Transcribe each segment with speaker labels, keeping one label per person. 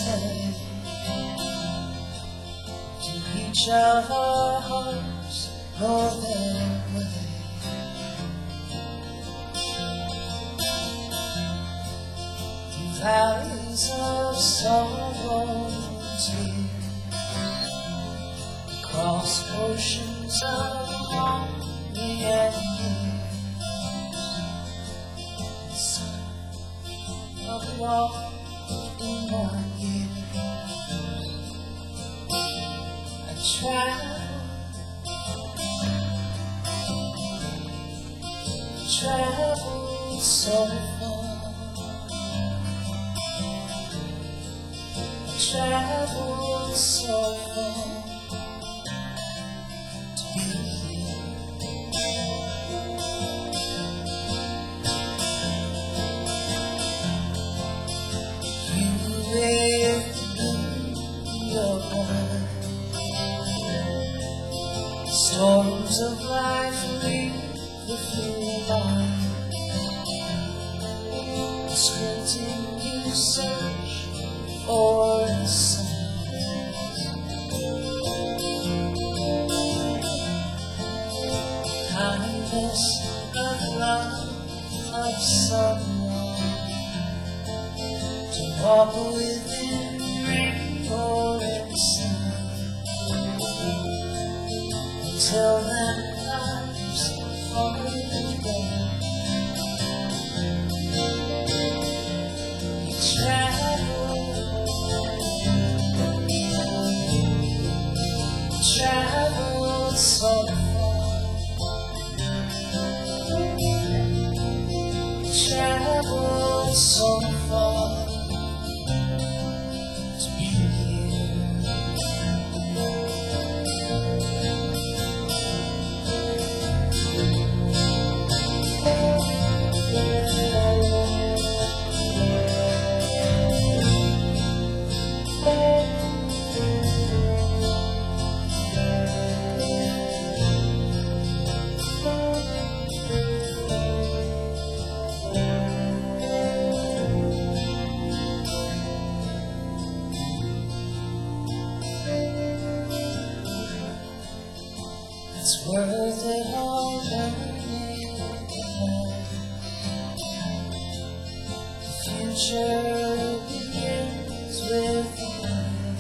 Speaker 1: time to reach out our hearts more than way. Through valleys of sorrow and tears, across oceans of longing and fear, the sun of it all in my ear. I travel so far. I travel so far to be here. You with me, your mind. Storms of life leave the free line. Squinting you search for the sun. Kindness of love of someone to walk within rainbow and sun. Until then life's hard again. Travel so far. Travel so far to be here. It's worth it all learning ahead. The future begins with the end.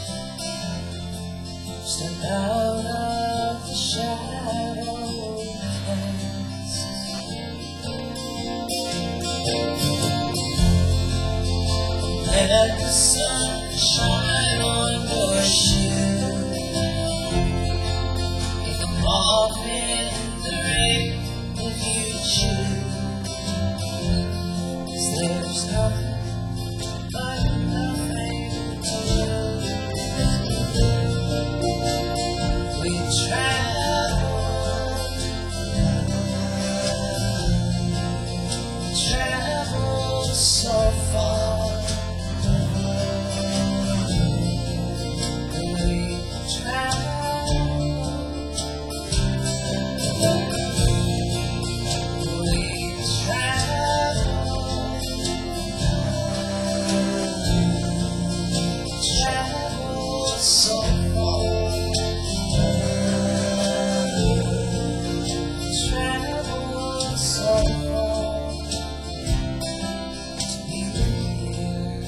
Speaker 1: Step out of the shadow cast. Let the sun shine on your shoes. Off in the rain if you choose. 'Cause there's nothing but nothing to lose. We travel so far. We travel so far. Travel so far to be here.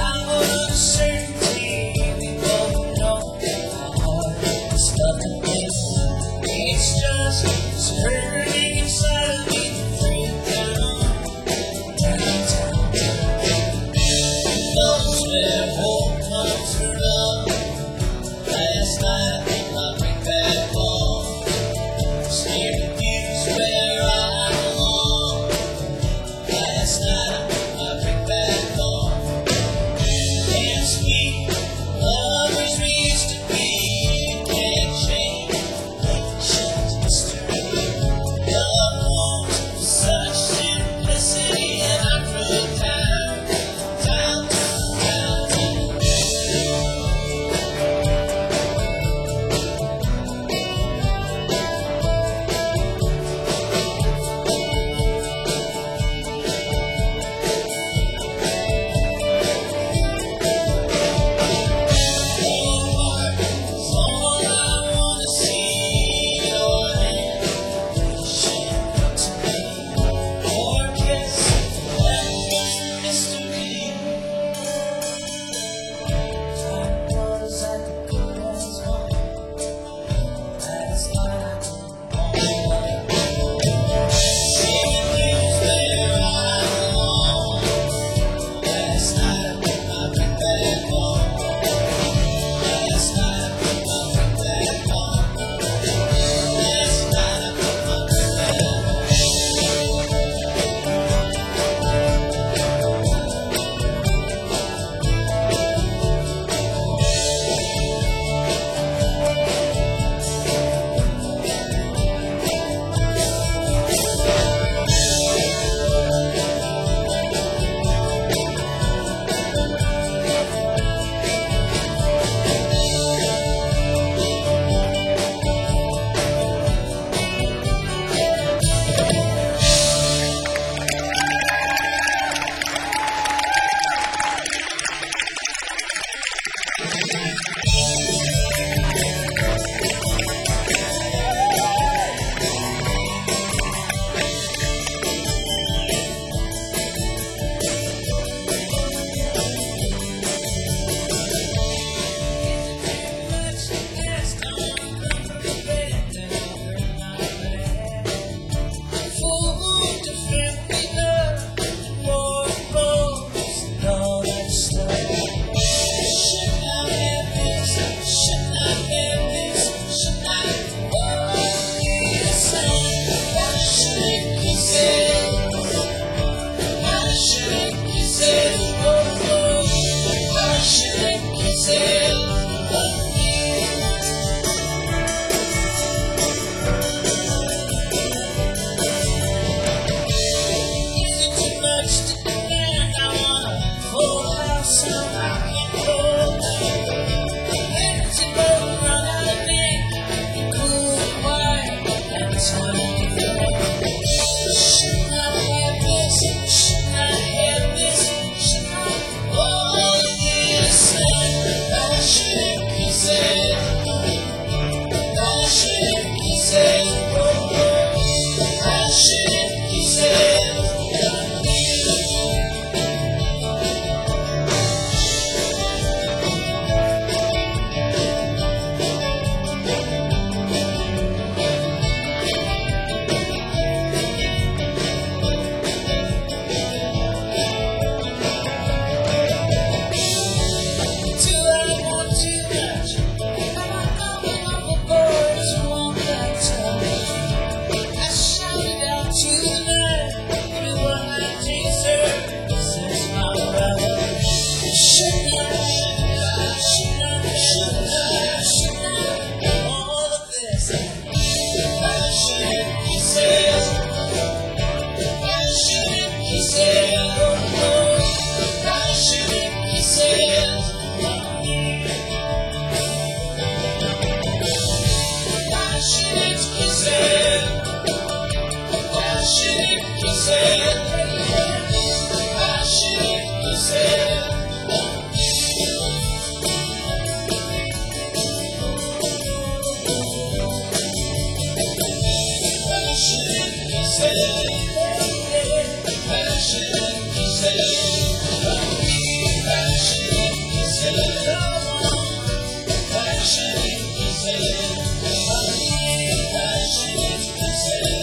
Speaker 1: Nothing is Burning inside of me, freedom downtown. Knows where hope comes from love. Last night I bring back home. Scared of you's where I belong. Last night I bring back home. Can't speak, lovers we used to be. Can't change, patience, mystery. Love moves with such simplicity, and I'm through down, down, down, down. All I wanna see your hand shake up to me, or kiss that mystery. Time was at the girl's home. Last night all night, singing news where I belong. Last night I went back home. Last night I went back home. Last night I went back home.
Speaker 2: Passionate to say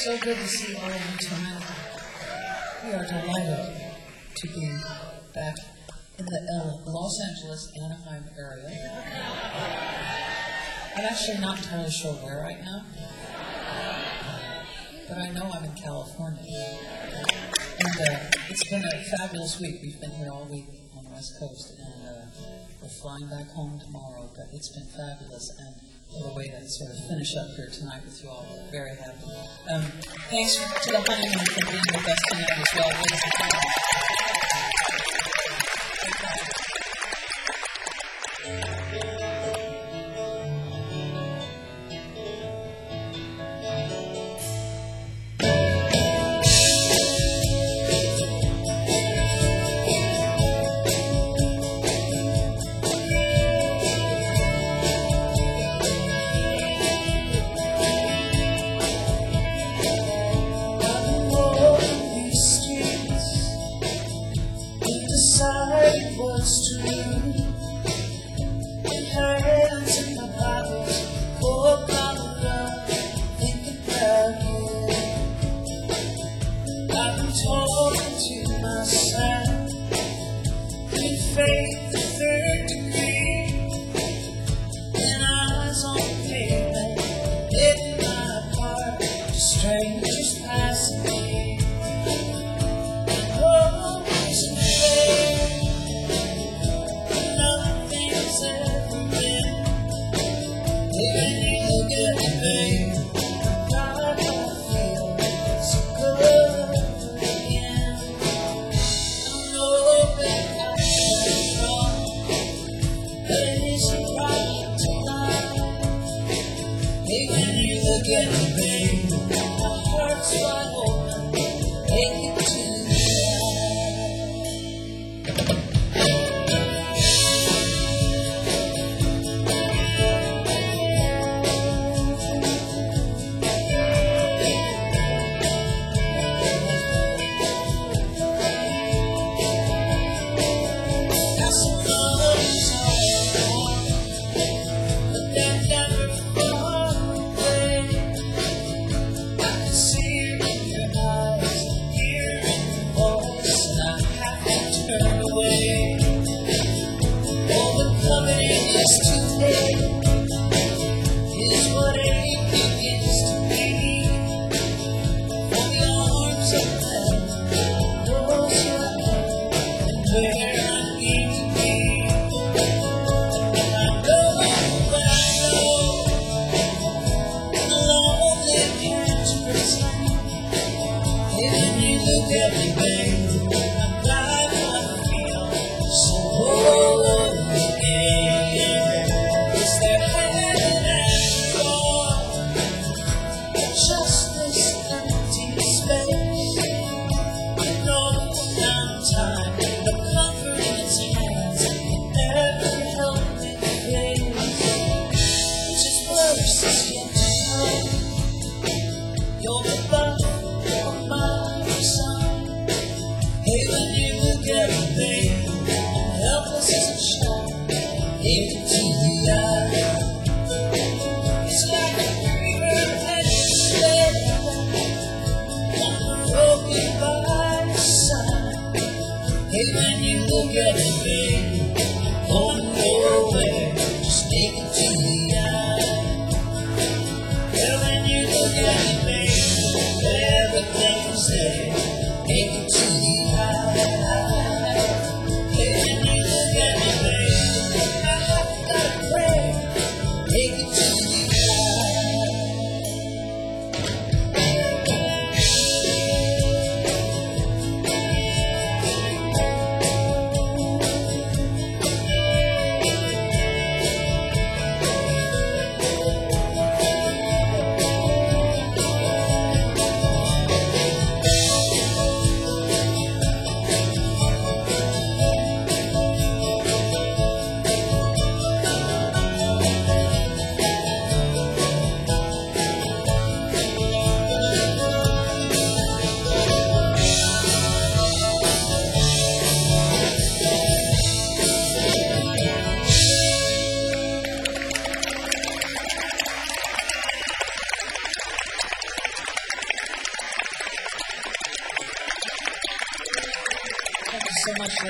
Speaker 2: So good to see all of you tonight. We are delighted to be back in the Los Angeles, Anaheim area. I'm actually not entirely sure where right now, but I know I'm in California. And it's been a fabulous week. We've been here all week on the West Coast, and we're flying back home tomorrow, but it's been fabulous. And what a way to sort of finish up here tonight with you all. Very happy. Thanks to the Honeymoon for being with us tonight as well, ladies and gentlemen.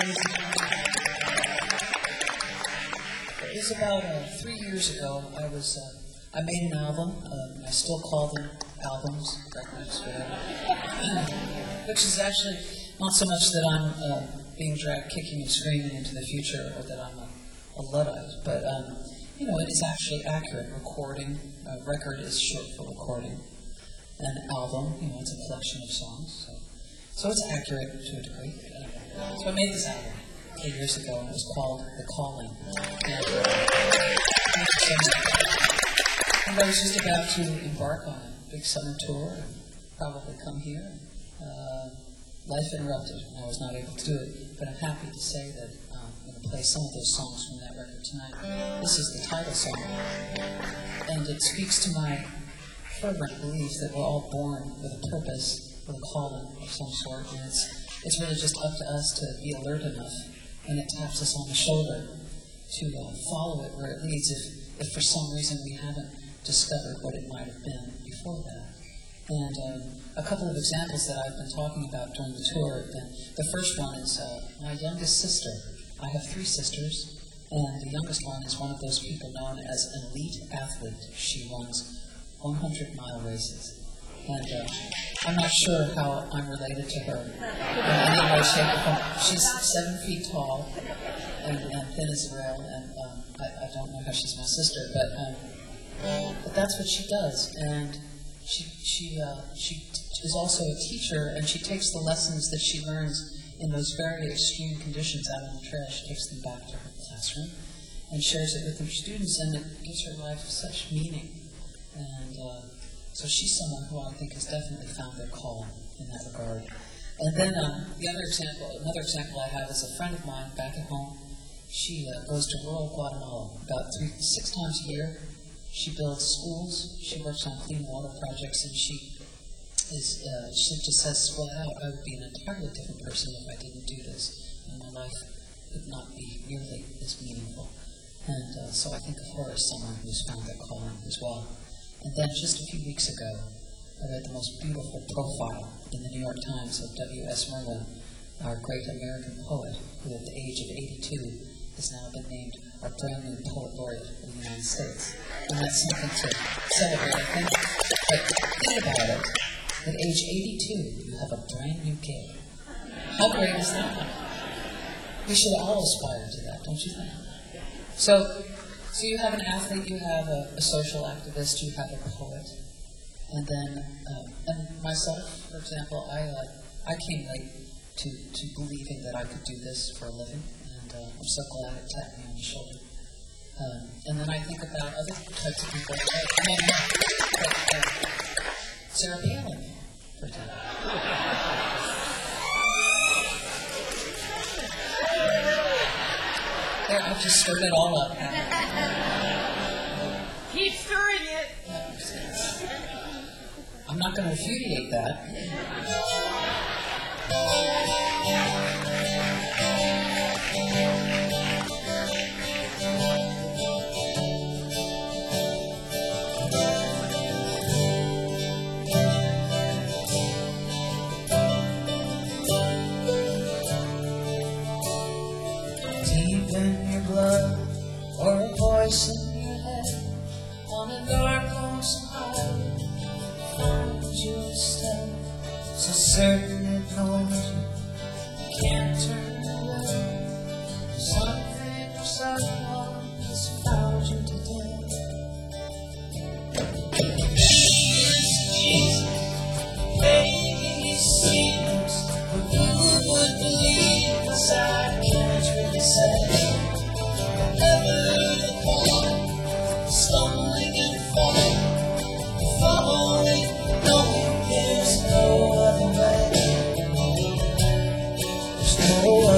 Speaker 2: ladies and gentlemen. It was about 3 years ago. I made an album. I still call them albums, records, whatever. Which is actually not so much that I'm being dragged kicking and screaming into the future, or that I'm a Luddite, but it is actually accurate. Recording, record is short for recording. An album, it's a collection of songs, so it's accurate to a degree. So I made this album 3 years ago, and it was called The Calling. And I was just about to embark on a big summer tour, and probably come here. Life interrupted, and I was not able to do it, but I'm happy to say that I'm going to play some of those songs from that record tonight. This is the title song, and it speaks to my fervent belief that we're all born with a purpose, with a calling of some sort, and it's really just up to us to be alert enough, and it taps us on the shoulder to follow it where it leads if for some reason we haven't discovered what it might have been before that. And a couple of examples that I've been talking about during the tour. The first one is my youngest sister. I have 3 sisters, and the youngest one is one of those people known as an elite athlete. She runs 100-mile races. And I'm not sure how I'm related to her in any way, shape, or form. She's 7 feet tall and thin as a rail, and I don't know how she's my sister, but that's what she does. And she is also a teacher, and she takes the lessons that she learns in those very extreme conditions out on the trail. She takes them back to her classroom and shares it with her students, and it gives her life such meaning. And so she's someone who I think has definitely found their calling in that regard. And then another example I have is a friend of mine back at home. She goes to rural Guatemala about 6 times a year. She builds schools. She works on clean water projects, and she just says flat out, I would be an entirely different person if I didn't do this, and my life would not be nearly as meaningful. And so I think of her as someone who's found their calling as well. And then just a few weeks ago, I read the most beautiful profile in the New York Times of W.S. Merwin, our great American poet, who at the age of 82 has now been named our brand new poet laureate of the United States. And that's something to celebrate, I think. But think about it. At age 82, you have a brand new gig. How great is that? We should all aspire to that, don't you think? So you have an athlete, you have a social activist, you have a poet, and then and myself, for example, I came late to believing that I could do this for a living, and I'm so glad it tapped me on the shoulder. And then I think about other types of people. Sarah Palin, for example. There, I've just stirred it all up.
Speaker 3: Keep stirring it.
Speaker 2: I'm not going to repudiate that. Deep in your blood, or a voice in your head, on a dark, lonesome highway, find you a step, so certain it knows you can't turn away. Something or someone has found you today. Jesus, baby, seems, but who would believe this? I can't really say. Whatever the call, stumbling and falling, knowing there's no other way. There's no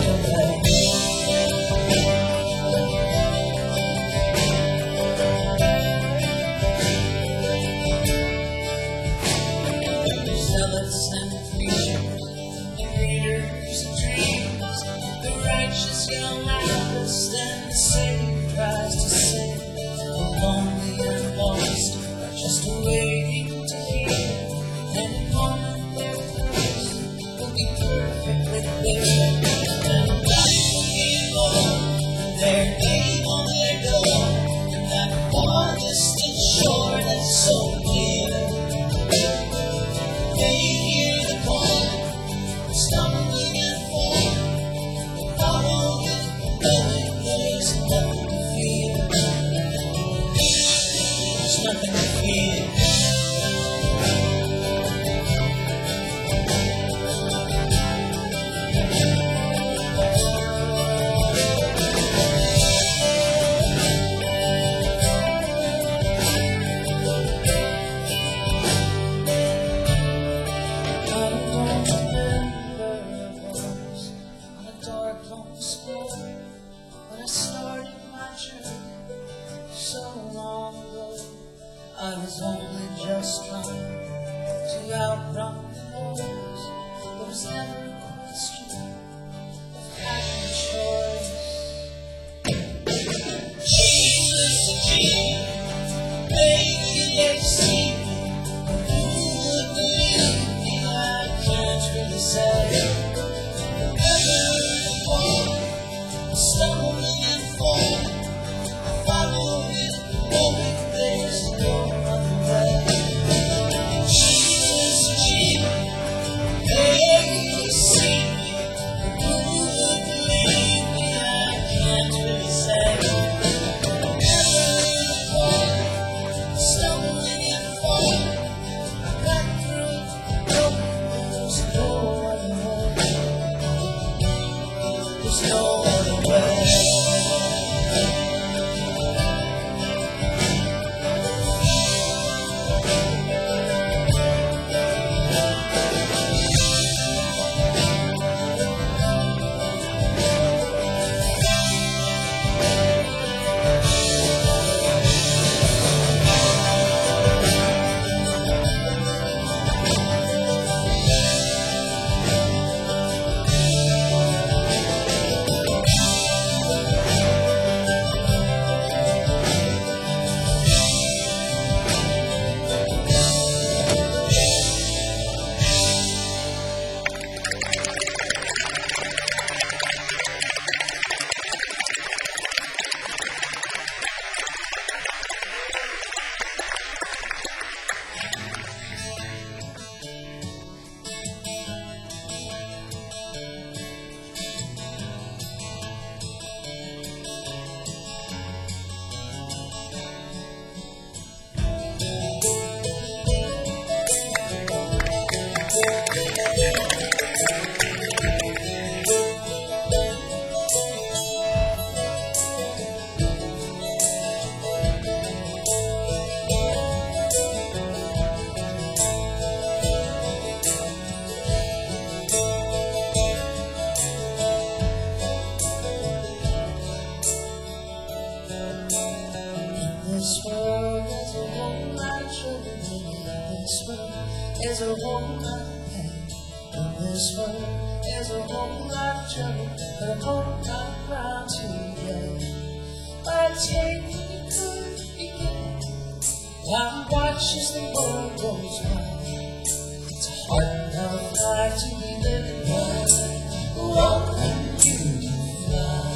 Speaker 1: there's a whole lot of pain. In this world, there's a whole lot of trouble, but a whole lot of ground to play. But take me good beginning, while watches the world goes by. It's a hard enough life to be living by. Walk when you fly.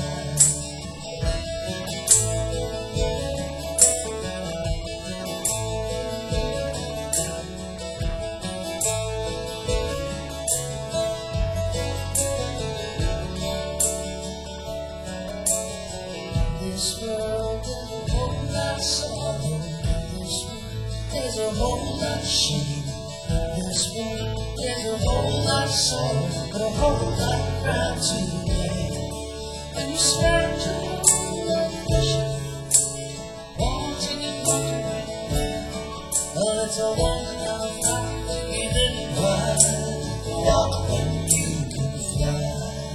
Speaker 1: This world, there's a whole lot of sorrow. This world, there's a whole lot of shame. This world, there's a whole lot of sorrow, but a whole lot of ground to lay. And you spend your whole life wishing, wanting and wondering. Well, it's a one-time life you didn't quite walk when you can fly.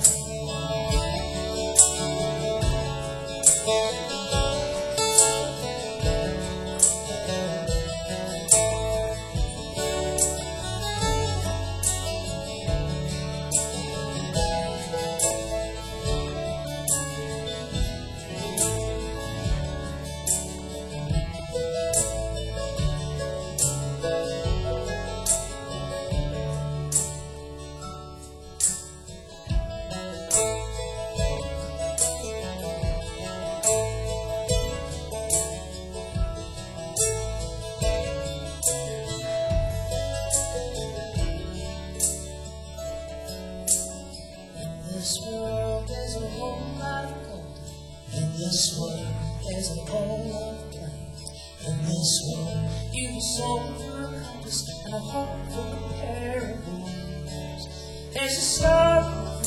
Speaker 1: In this world, there's a whole lot of gold. In this world, there's a whole lot of plain. In this world, you've a soul for a compass and a heart for a pair of wings. There's a star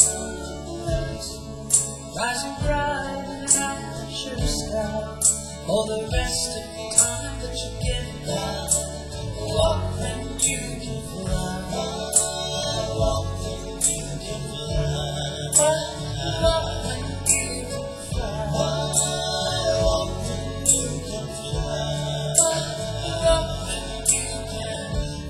Speaker 1: rising bright in an azure sky. For the rest of the time that you get by, walk when you can fly. Walk when you can fly. Walk when you can fly. Walk when you can fly. Walk when you can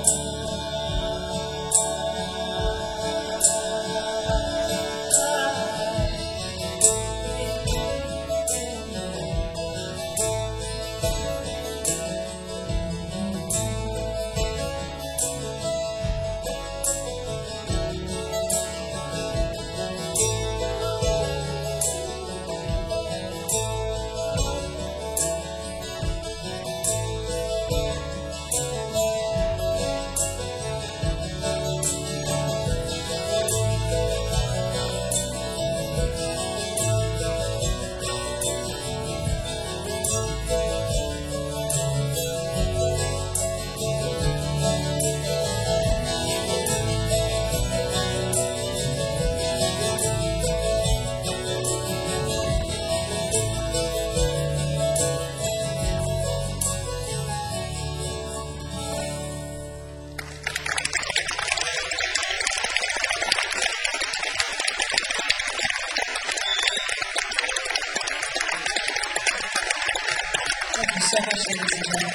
Speaker 1: Thank you so much, ladies and gentlemen.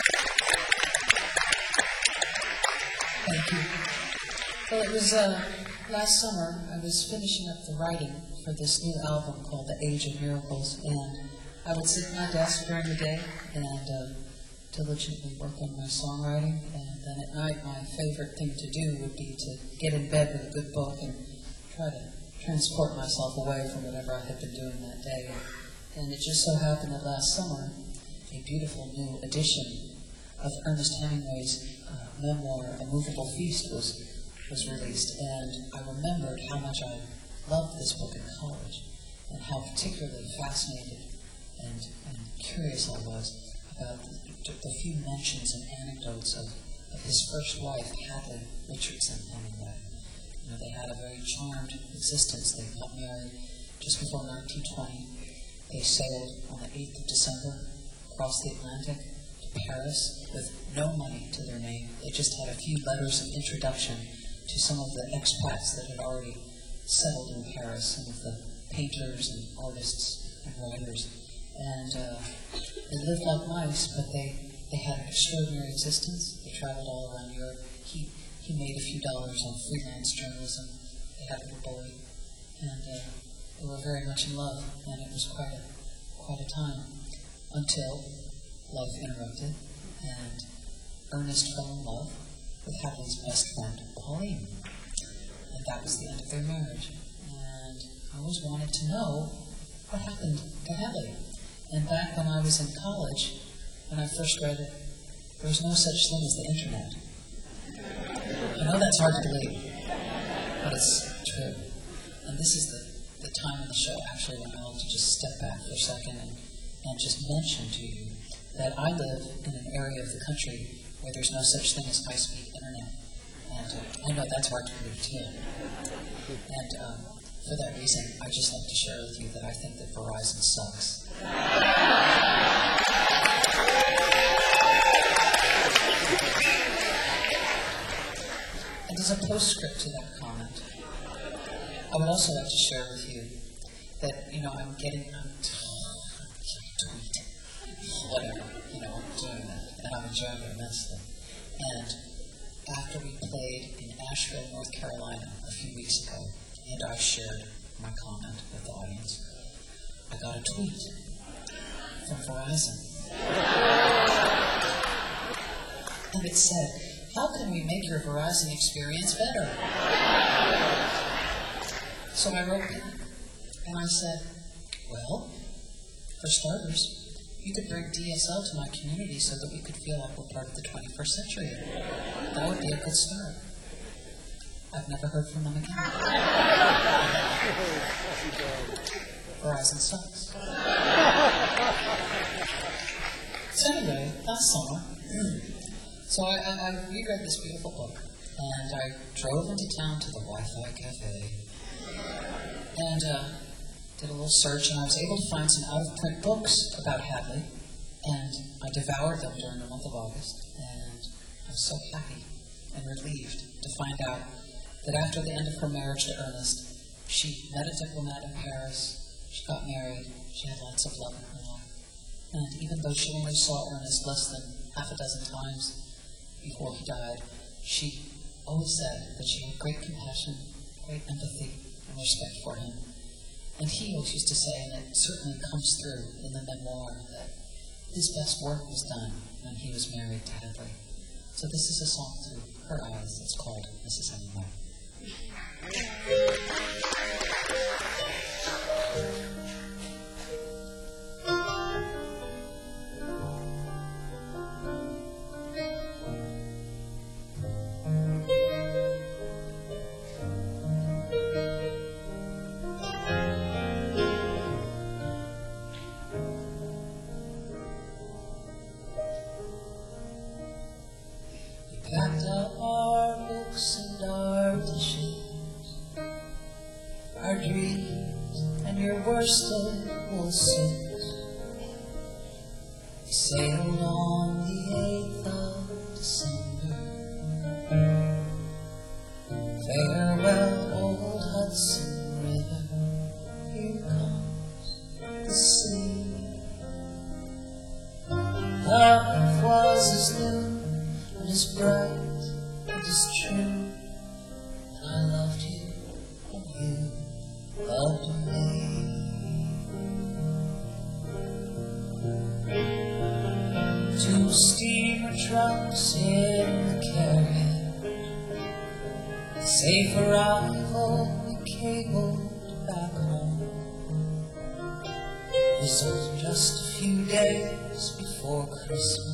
Speaker 1: Thank you. Well, it was last summer, I was finishing up the writing for this new album called The Age of Miracles, and I would sit at my desk during the day and diligently work on my songwriting, and then at night my favorite thing to do would be to get in bed with a good book and try to transport myself away from whatever I had been doing that day. And it just so happened that last summer, a beautiful new edition of Ernest Hemingway's memoir, A Movable Feast, was released. And I remembered how much I loved this book in college and how particularly fascinated and curious I was about the few mentions and anecdotes of his first wife, Hadley Richardson Hemingway. You know, they had a very charmed existence. They got married just before 1920. They sailed on the 8th of December across the Atlantic to Paris with no money to their name. They just had a few letters of introduction to some of the expats that had already settled in Paris, some of the painters and artists and writers. And they lived like mice, but they had an extraordinary existence. They
Speaker 2: traveled all around Europe. He made a few dollars on freelance journalism. They had a little boy, and they were very much in love, and it was quite a time until life interrupted, and Ernest fell in love with Hadley's best friend, Pauline, and that was the end of their marriage. And I always wanted to know what happened to Hadley. And back when I was in college, when I first read it, there was no such thing as the internet. I know that's hard to believe, but it's true. And this is the time in the show, actually, when I want to just step back for a second and just mention to you that I live in an area of the country where there's no such thing as high-speed internet. And I know that's hard to believe, too. And for that reason, I'd just like to share with you that I think that Verizon sucks. And as a postscript to that comment, I would also like to share with you that, I'm tweet, whatever, I'm doing that, and I'm enjoying it immensely. And after we played in Asheville, North Carolina a few weeks ago, and I shared my comment with the audience, I got a tweet from Verizon. And it said, "How can we make your Verizon experience better?" So I wrote back, and I said, "Well, for starters, you could bring DSL to my community so that we could feel like we're part of the 21st century. That would be a good start." I've never heard from them again. Verizon sucks. So anyway, last summer, so I reread this beautiful book, and I drove into town to the Wi-Fi Cafe, and did a little search, and I was able to find some out-of-print books about Hadley, and I devoured them during the month of August, and I was so happy and relieved to find out that after the end of her marriage to Ernest, she met a diplomat in Paris, she got married, she had lots of love in her life, and even though she only saw Ernest less than half a dozen times before he died, she always said that she had great compassion, great empathy, and respect for him. And he always used to say, and it certainly comes through in the memoir, that his best work was done when he was married to Hadley. So this is a song through her eyes. It's called Mrs. Hemingway. Packed up our books and our dishes, our dreams and your worsted wool suits. We sailed on the 8th of December. Farewell, old Hudson River, here comes the sea. Love was as new and as bright and as true, and I loved you, and you loved me. Two steamer trunks in the carriage, safe arrival we cabled back home. This was just a few days before Christmas.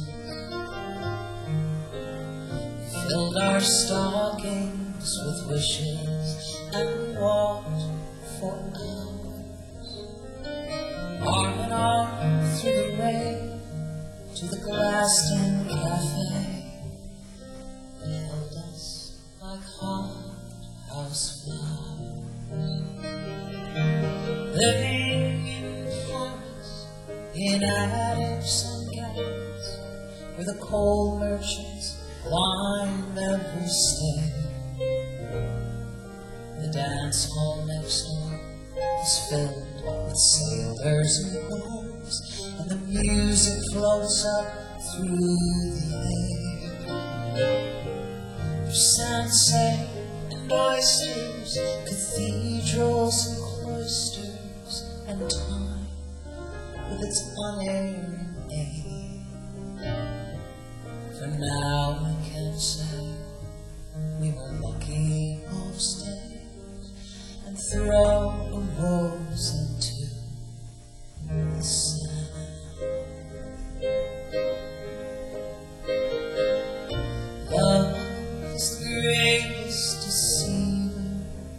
Speaker 2: Filled our stockings with wishes and walked for hours, arm in arm through the rain to the Glaston Cafe. They held us like hothouse flowers, living in Paris in attics and garrets, where the coal merchants climbed every stair. The dance hall next door was filled with sailors and boys, and the music floats up through the air.
Speaker 1: For sunset and oysters, cathedrals and cloisters, and time with its unerring aid. For now I can say we were lucky most days, and throw the rose into the sand. Love is the greatest deceiver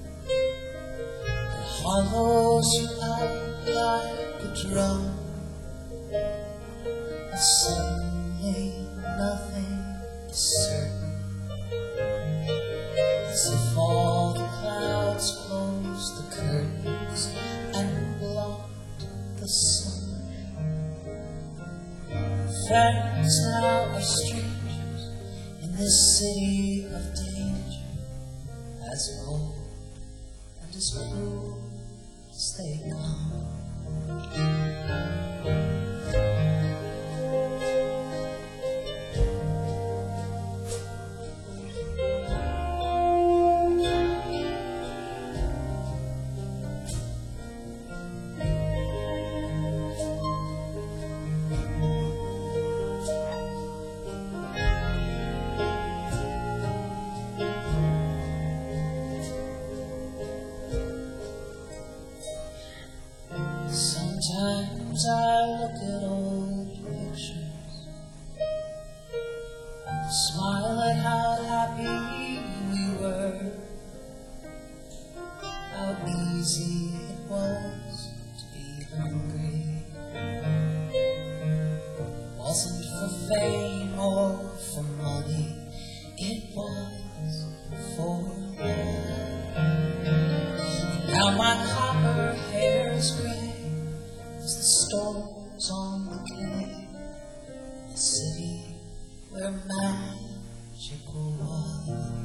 Speaker 1: that hollows you out like a drum, and suddenly nothing is certain, as if all the clouds closed the curtains and blocked the sun. Friends now are strangers in this city of danger, as bold and as cruel as they come. Sometimes I look at old pictures, smile at how happy we were, how easy it was to be hungry. Wasn't for fame or for money, it was for love. Now my copper hair is gray as the storms on the quay, a city where magic was.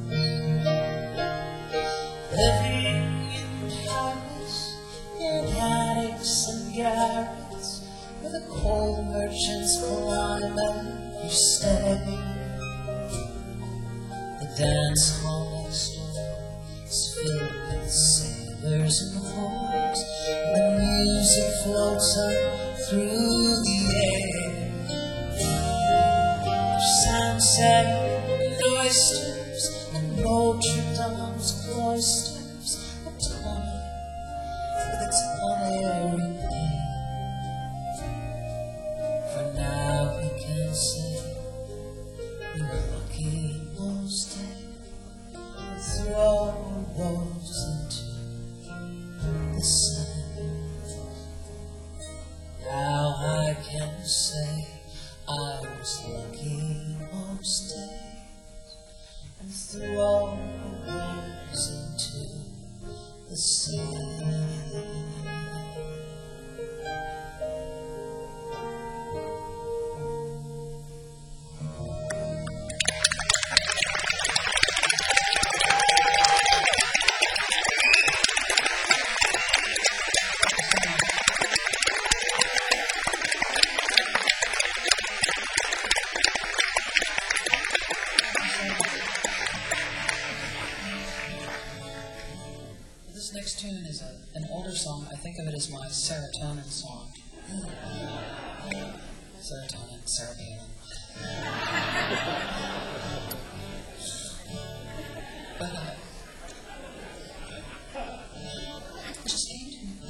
Speaker 1: Living in Paris, in attics and garrets, where the coal merchants climb and you stay. The dance hall next door is filled with sailors and whores. The music floats up through the air. Sunset and oysters and Notre Dame's cloisters, a time with its unerring pain. For now we can say we were lucky most days, and throw our woes into the sand. Now I can say I was lucky most days, and threw all the rose into the sand. This next tune is an older song. I think of it as my serotonin song. Serotonin, cerebellum. But it just came to me.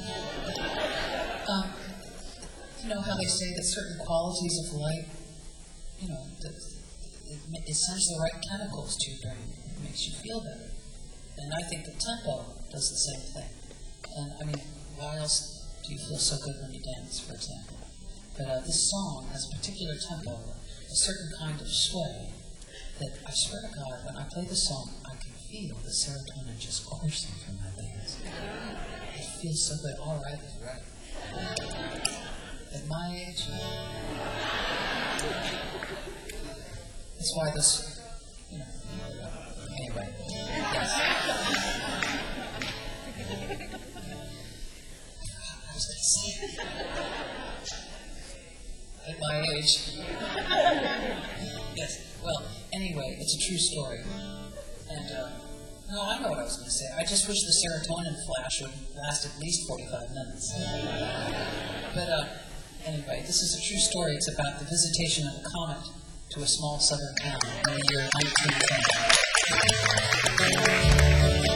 Speaker 1: You know how they say that certain qualities of light, you know, it sends the right chemicals to your brain. It makes you feel better. And I think the tempo does the same thing. And I mean, why else do you feel so good when you dance, for example? But this song has a particular tempo, a certain kind of sway, that I swear to God, when I play the song, I can feel the serotonin just coursing from my veins. It feels so good. All right is right. At my age, that's why this, you know, anyway. Yes. I was going to say at my age. Yes, well,
Speaker 2: Anyway, it's a true story. And, no, I know what I was going to say. I just wish the serotonin flash would last at least 45 minutes. But, anyway, this is a true story. It's about the visitation of a comet to a small southern town in the year 1910.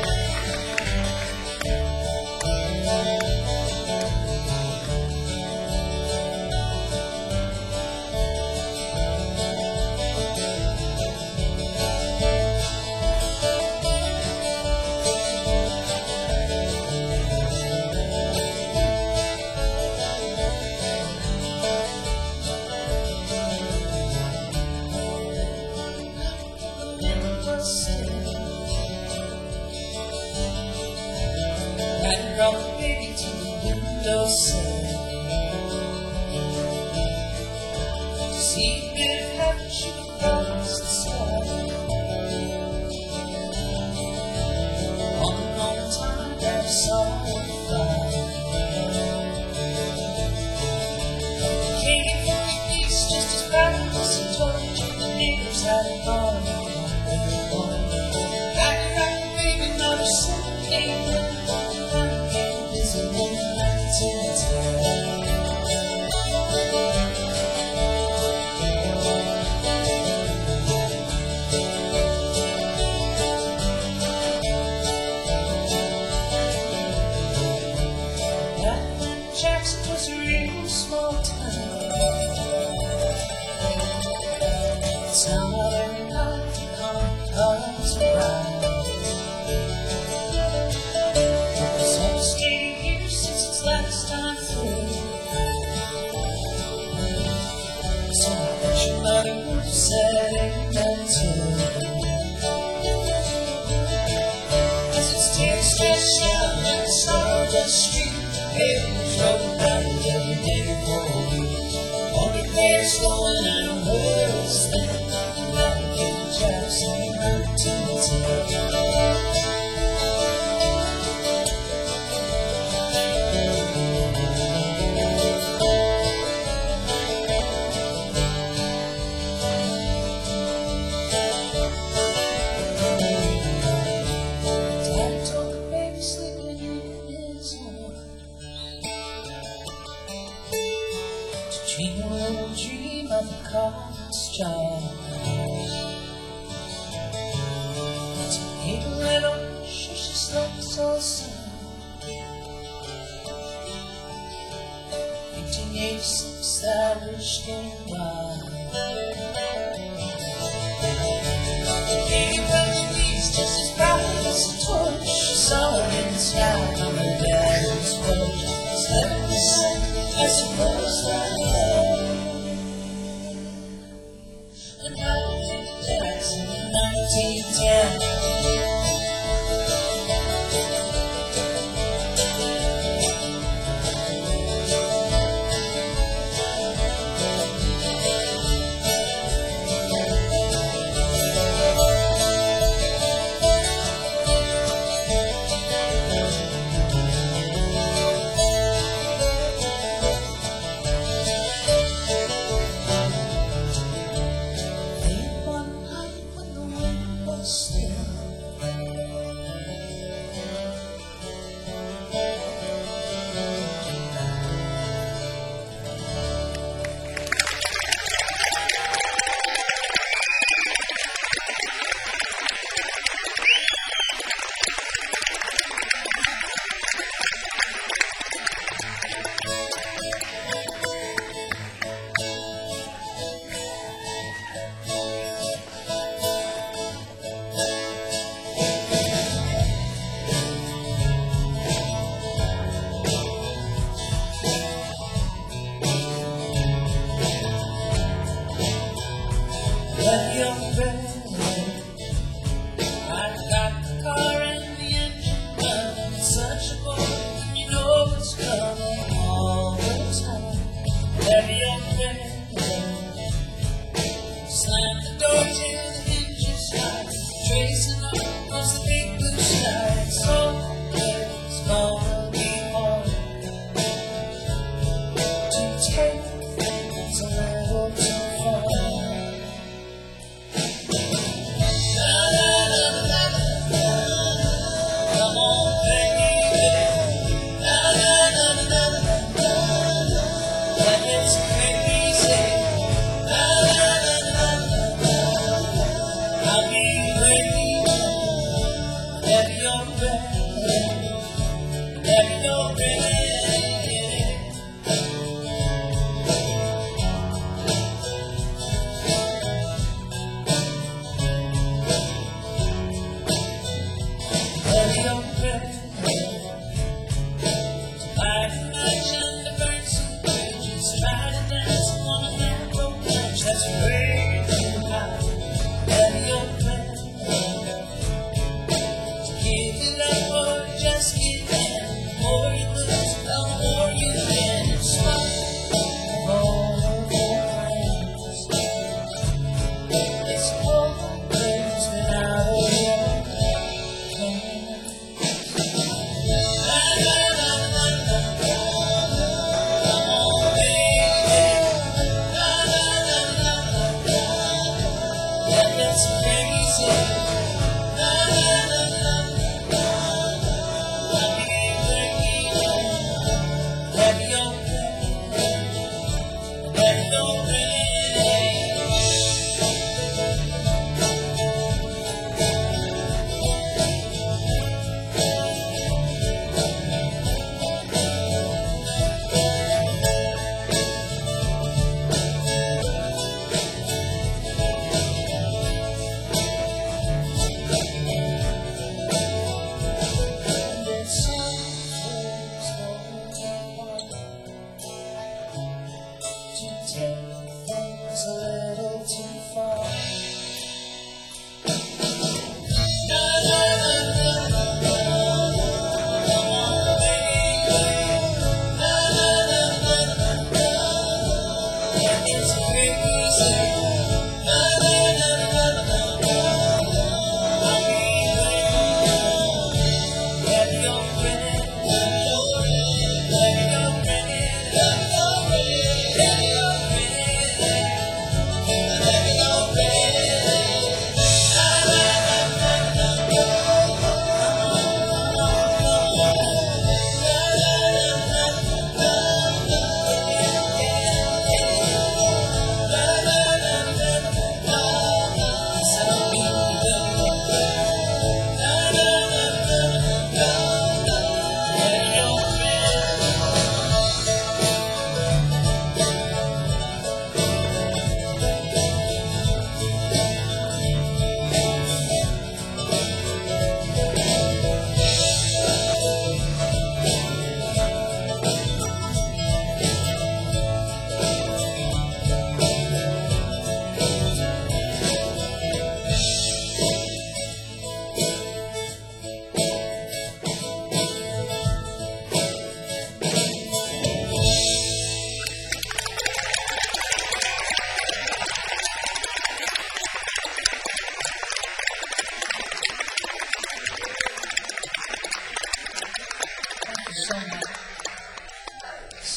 Speaker 2: I brought the baby to the windowsill to see a bit of heaven shoot across the sky. One long time that I saw her fly. Came from the east just as fast as he told you. The neighbors had a barn on their lawn. Back the baby, mother said, came Jackson was a real small town. It's not every night the comes around. It's almost 80 years since its last time through. So I bet your mother would have said amen too. As its tail stretched out like a stardust street, it drove back every day for a week. Wondered where it's going and where it's then. Now we get the Jackson 1910. Daddy told the baby sleeping in his arms to dream a little dream of the comet's jaws. To make a little wish as she slept so sound. 1886, that wish came by. Came from the east just as bright as a torch. She saw her in the sky on her daddy's porch. It's heaven descent, I suppose that way. And I think Jackson in 1910.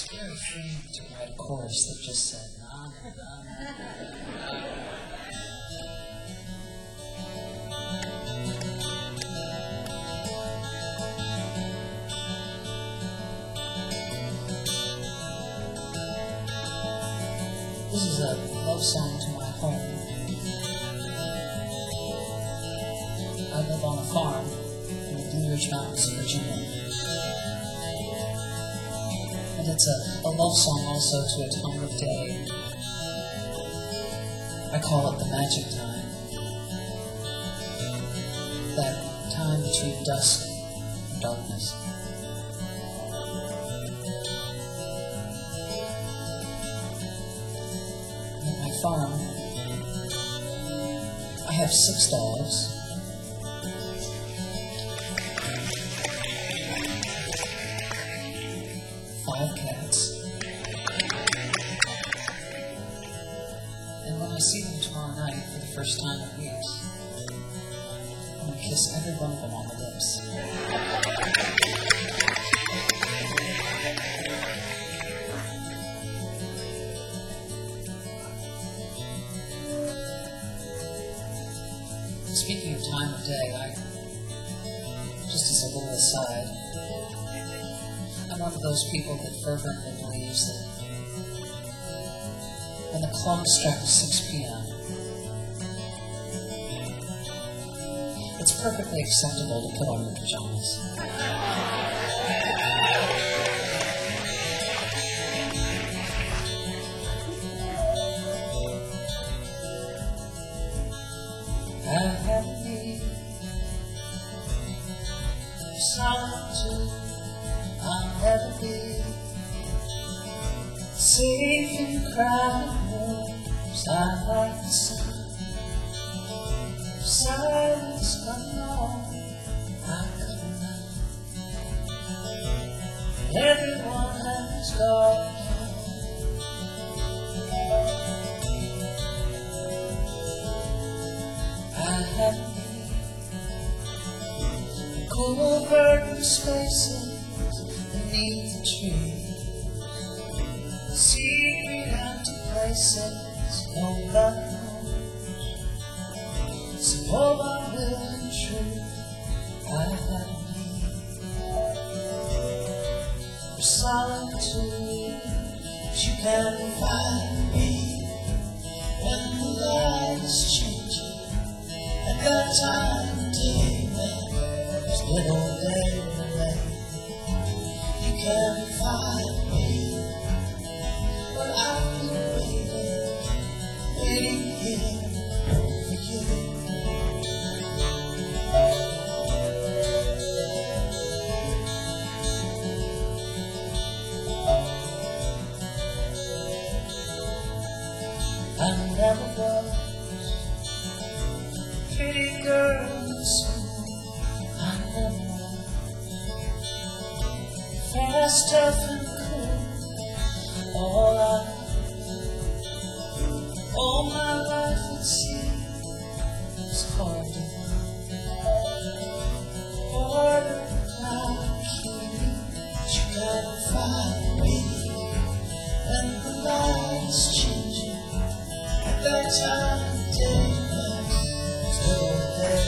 Speaker 2: very freeing to write a chorus that just said, nah, nah, nah. This is a love song to my home. I live on a farm in the Blue Ridge Mountains of Virginia. And it's a love song also to a time of day. I call it the magic time. That time between dusk and darkness. At my farm, I have 6 dogs. 5 cats. And when I see them tomorrow night for the first time in weeks, I'm going to kiss every one of them on the lips. Speaking of time of day, just as a little aside, I'm one of those people that fervently believes that when the clock strikes 6 p.m., it's perfectly acceptable to put on your pajamas. I have need of solitude. I'll never be safe in crowded rooms. I like the sound of silence alone. I come out. Everyone has gone. I have need cool verdant spaces beneath the tree, secret empty places, no love knows. So hold on will and true, I have need for solitude. But you can find me when the light is changing, at that time of day when there's little day away. You can find me, but I've been waiting here for you. I never was a pretty girl in school. I never was fast, tough, and cool. All my life it seemed was hard to harder now here. But you gotta find me when the light is changing. At that time of day, it's little day.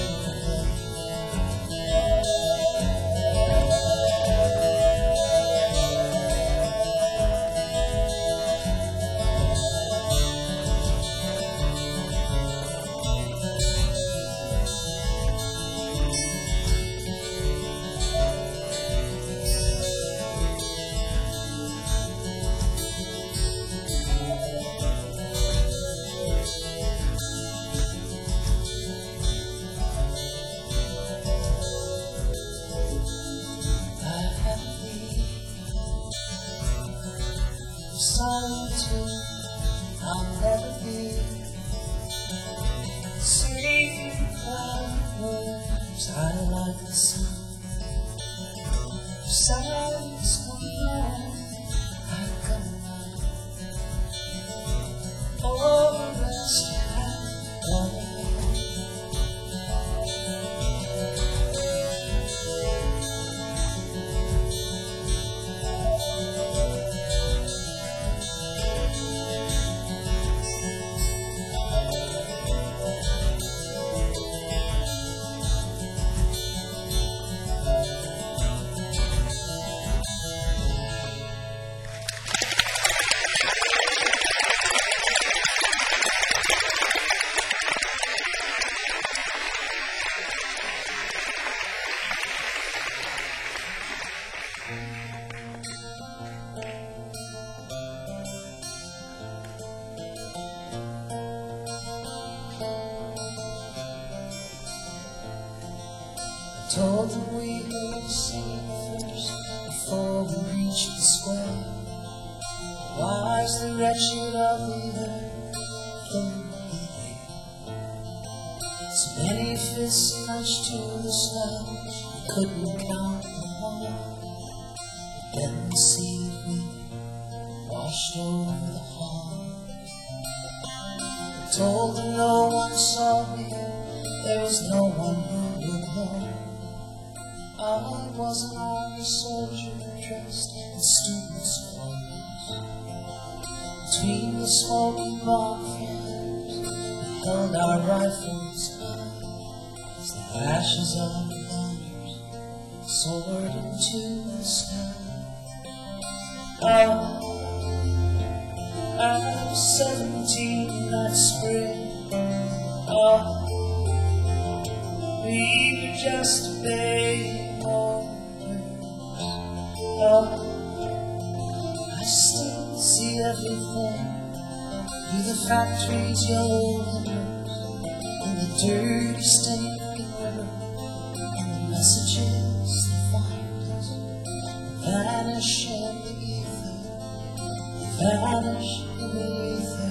Speaker 2: Solitude, I'll never be safe in crowded rooms. I like the sound of silence alone. I come out, all the rest have gone. I
Speaker 1: Told them we would see first before we reached the square. Why is the wretched ugly there? So many fists smashed to the slouch, couldn't count them all. Then the seaweed washed over the hall. Told them no one saw me, there was no one who would know. I was an army soldier dressed in student's clothes. Between the smoking bonfires, we held our rifles high as the ashes of the banners soared into the sky. I was 17 that spring. We were just a baby I still see everything through the factory's yellow windows, and the dirty stinking river, and the messages that find us vanish in the ether, vanish in the ether.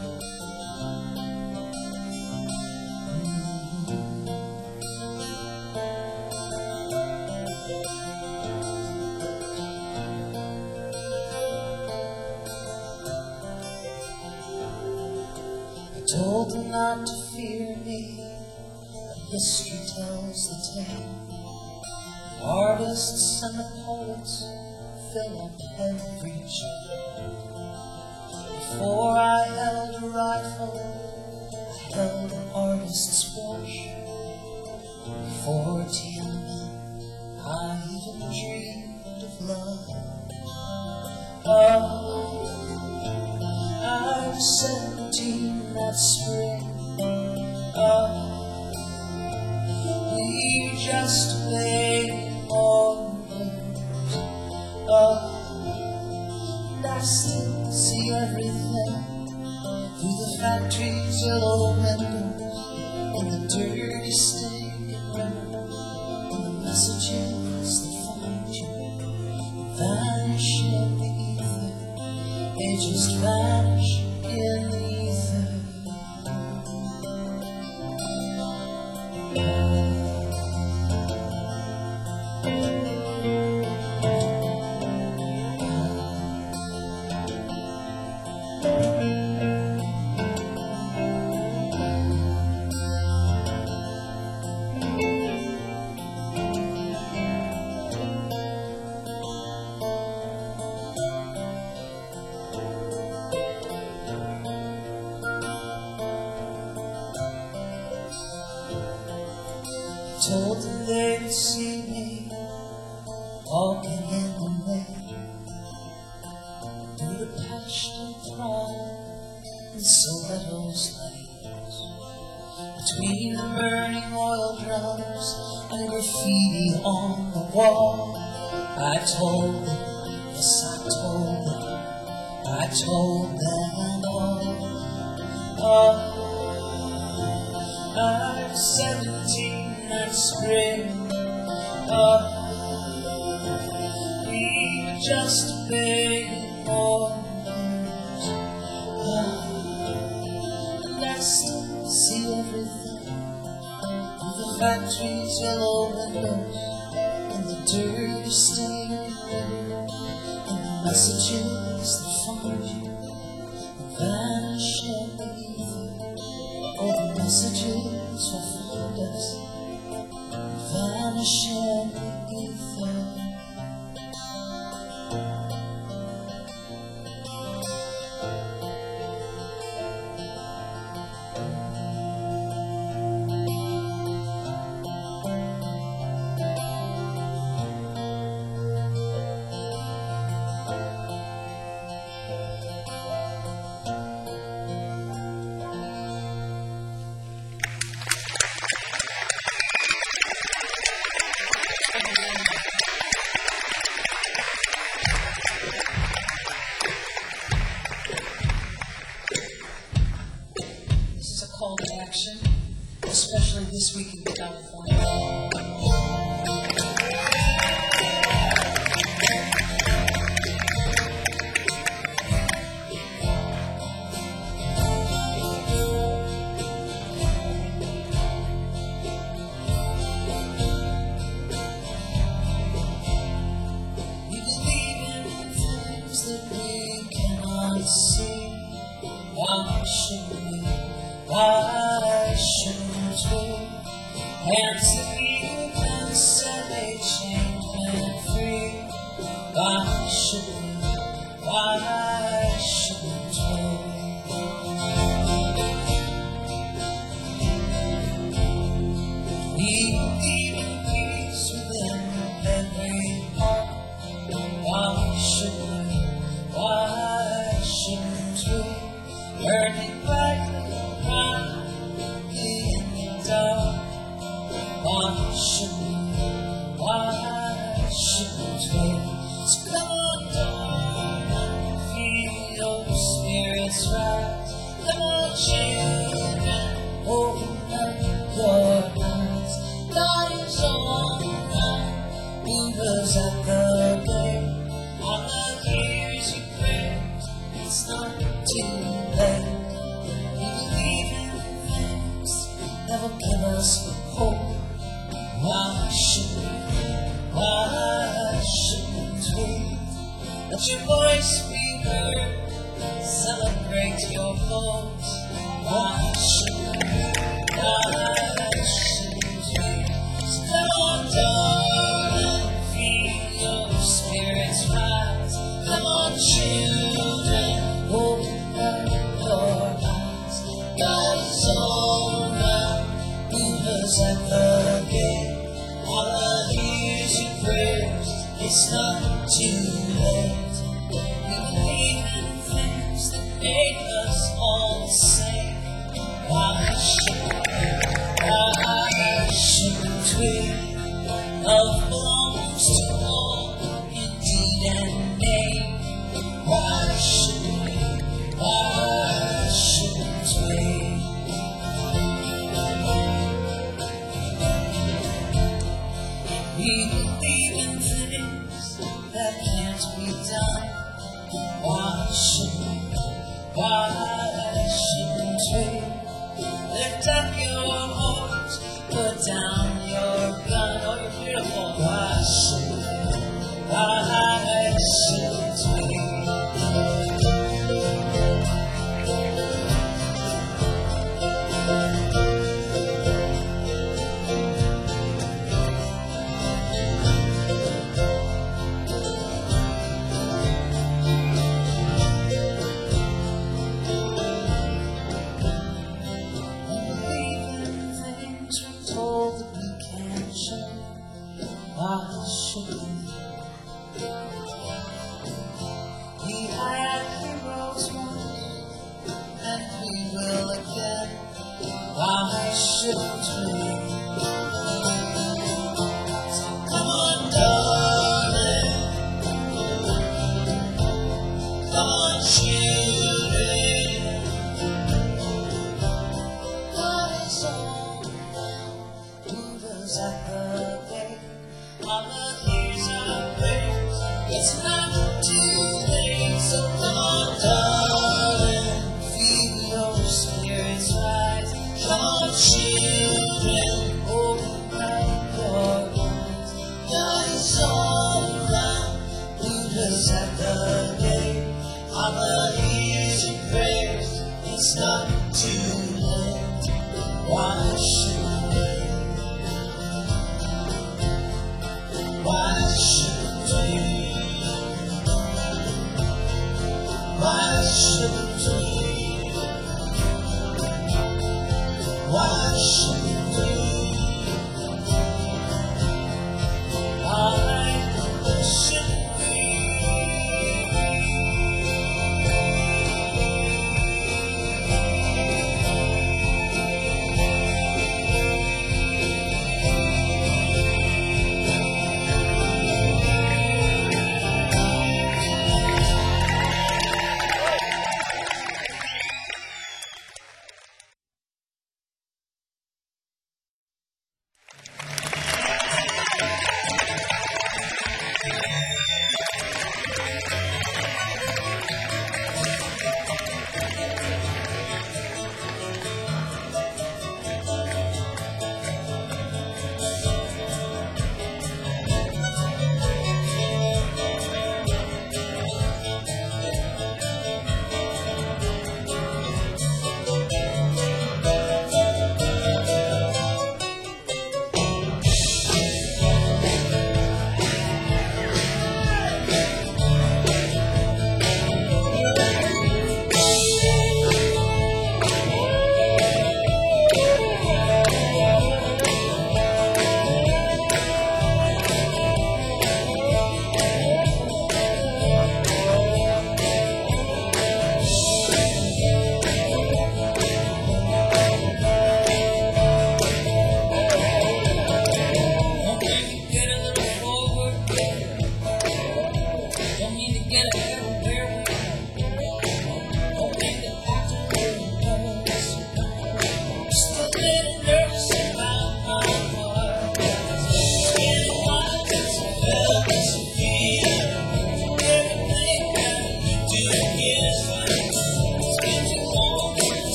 Speaker 1: Told them not to fear me, but history tells the tale. The artists and the poets fill up every chair. Before I held a rifle, I held an artist's brush. Before Tiananmen, I even dreamed of love. I was 17 that spring. We were just a baby mourners. And I still see everything through the factory's yellow windows, and the dirty stinking river, and the messages that find you vanish in the ether. They just vanish in the ether. Told them they would see me walking in the rain, through the passion pride and Soweto lanes, between the burning oil drums and graffiti on the wall. I told them, yes I told them, I told them all. I was 17 that spring. We were just a baby mourners. And I still see everything through the factory's yellow windows, and the dirty stinking river, and the messages that find you vanish in the ether. Oh, the messages will find us, vanish in the ether. This is a call to action, especially this week in California. see? Why shouldn't we? Why shouldn't we? Hands that you can set a chain and free. Why shouldn't we? Why shouldn't we? We believe in peace within every heart. Why shouldn't we? Why shouldn't we? Burning bright, brightly in the dark. Why shouldn't we? Why shouldn't we? So come on, darling, feel your spirits rise. Come on, children, open up your eyes. God is alright, movers at the gate. All the years you prayed, it's not too late. We believe in things that will give us hope. Why shouldn't we? Why shouldn't we? Let your voice be heard, celebrate your voice. Why shouldn't we? Why shouldn't we? So come on, darling, feel your spirits rise. Come on, children, open up your eyes. God is all around, movers at the gate. All the years you prayed, it's not too late. We believe in things that make us all the same. Why shouldn't we? Why shouldn't we? Love belongs to all, in deed and name. Why shouldn't we? Why shouldn't we? We believe in things that can't be done. Why shouldn't we? Why shouldn't we? Lift up your heart, put down your gun. Oh, you're beautiful. Why shouldn't we? Why shouldn't we? Told that we can't change. Why should we? We had heroes once, and we will again. Why shouldn't we? So come on, darling, come on, children. God is all movers at the gate. All the years I prayed, it's not too late. So come on, darling, feel your spirits rise. Come on, children, open up your eyes. God is all around, movers at the gate. All the years you prayed, it's not too late. Why shouldn't we? Why shouldn't we? Why shouldn't we? Why shouldn't we? Why shouldn't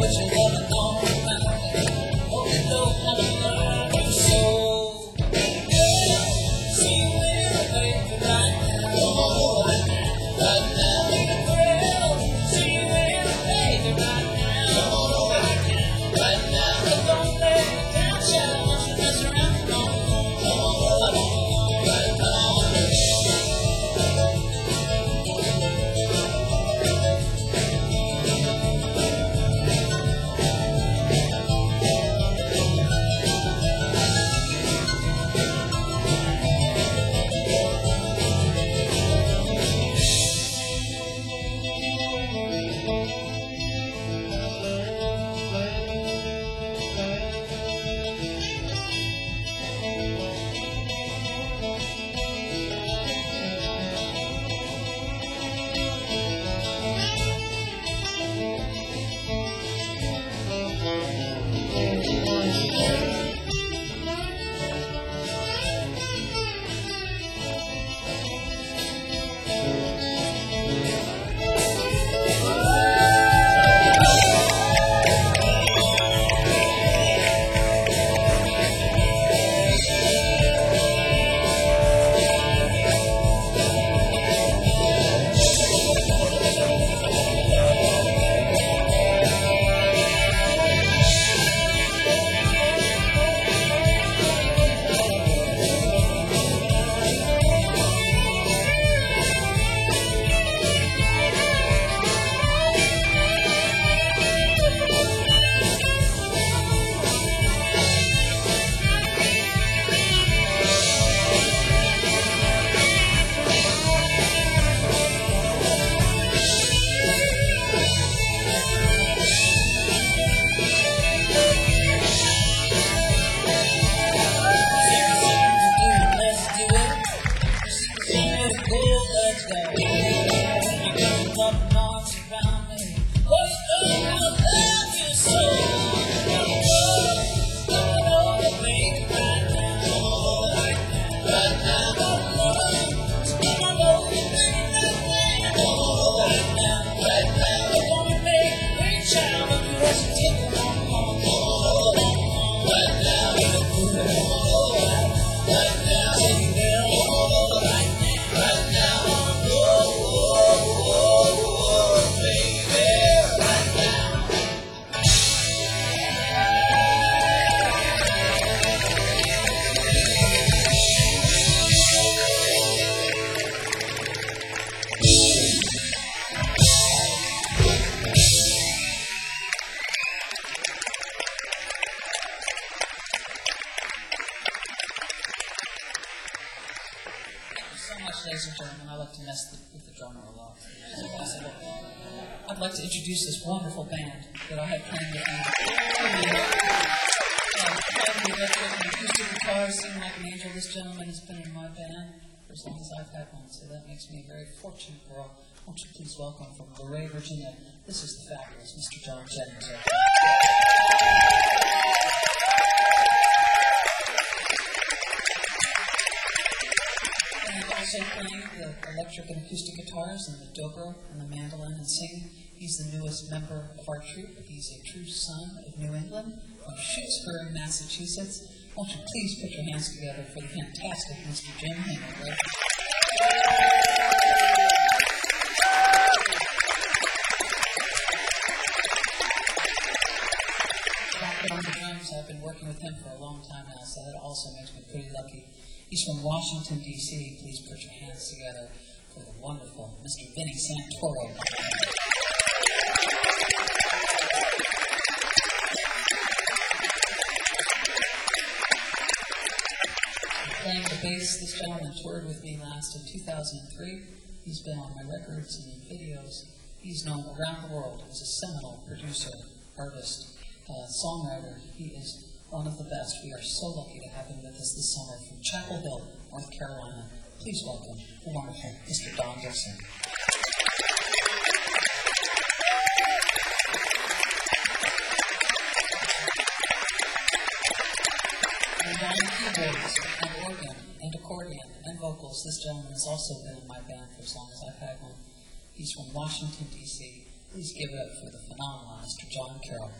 Speaker 2: put your loving arm around me. Oh, you know how to love you so. Girl, see you in the baby right now. Oh, right now. Girl, see you in the baby right now. Oh, right now. Don't let it down, child. Won't you mess around? Oh, right now. Ladies and gentlemen, I like to mess with the drummer a lot. If possible. I'd like to introduce this wonderful band that I have playing with me. Playing the electric and acoustic guitar, singing like an angel. This gentleman has been in my band for as long as I've had one, so that makes me a very fortunate girl. Won't you please welcome from Luray, Virginia, this is the fabulous Mr. John Jennings. Also playing the electric and acoustic guitars and the dobro and the mandolin and singing. He's the newest member of our troupe. He's a true son of New England from Shutesbury, Massachusetts. Won't you please put your hands together for the fantastic Mr. Jim Hammond. On the drums, I've been working with him for a long time now, so that also makes me pretty lucky. He's from Washington, D.C. Please put your hands together for the wonderful Mr. Vinnie Santoro. Playing the bass, this gentleman toured with me last in 2003. He's been on my records and in videos. He's known around the world as a seminal producer, artist, songwriter. He is one of the best. We are so lucky to have him with us this summer from Chapel Hill, North Carolina. Please welcome the wonderful Mr. Don Gibson. And on keyboards and organ and accordion and vocals, this gentleman has also been in my band for as long as I've had one. He's from Washington, D.C. Please give it up for the phenomenal Mr. John Carroll.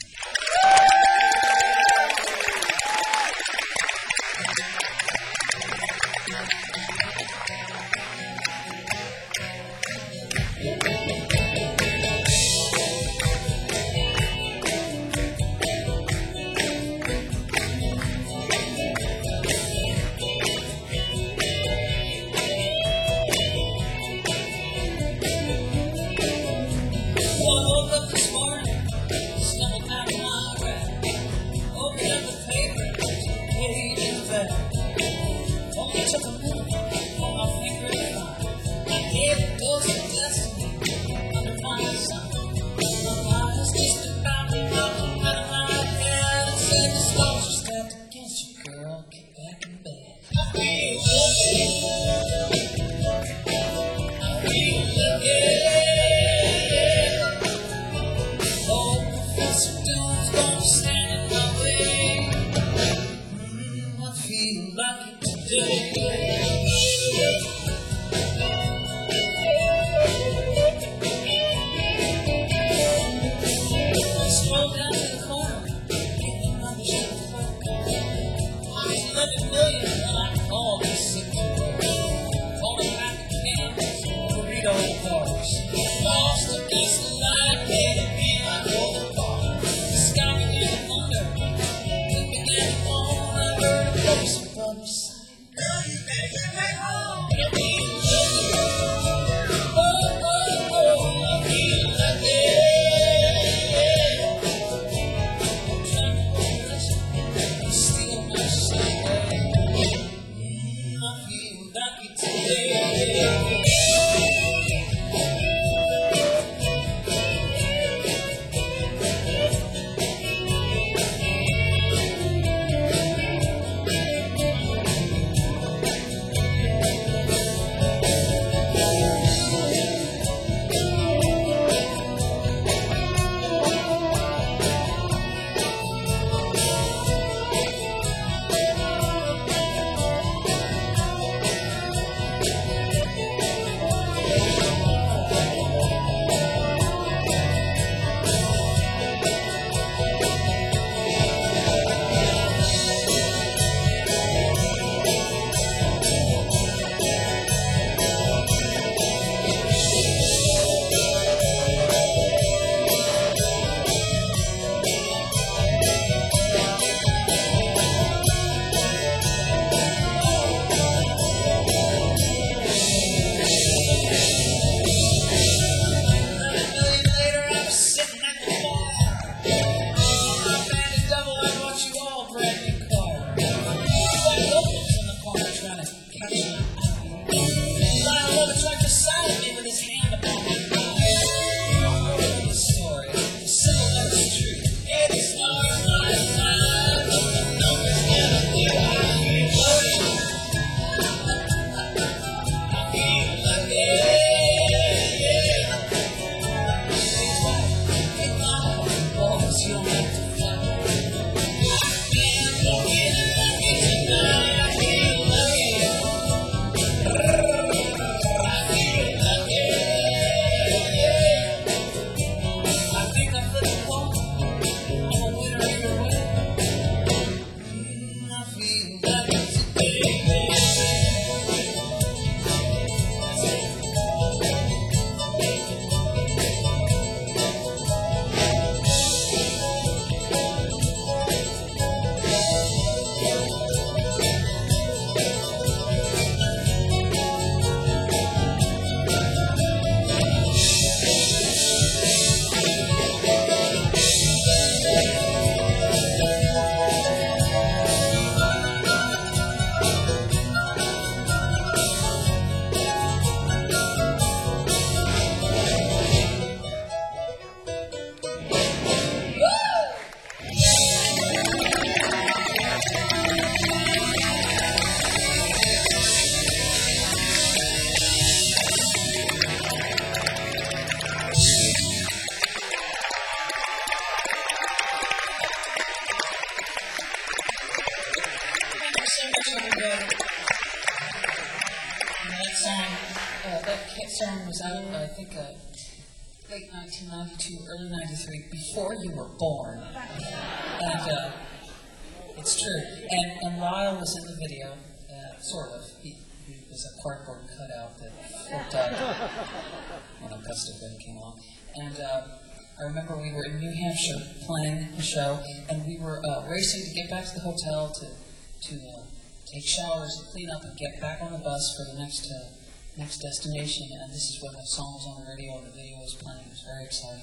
Speaker 2: That song was out, I think, late 1992, early 93, before you were born. And it's true. And Lyle was in the video, sort of. He was a cardboard cutout that flipped out when Augusta Gray came along. And I remember we were in New Hampshire playing the show, and we were racing to get back to the hotel to take showers and clean up and get back on the bus for the next destination. And this is when the song was on the radio and the video was playing. It was very exciting.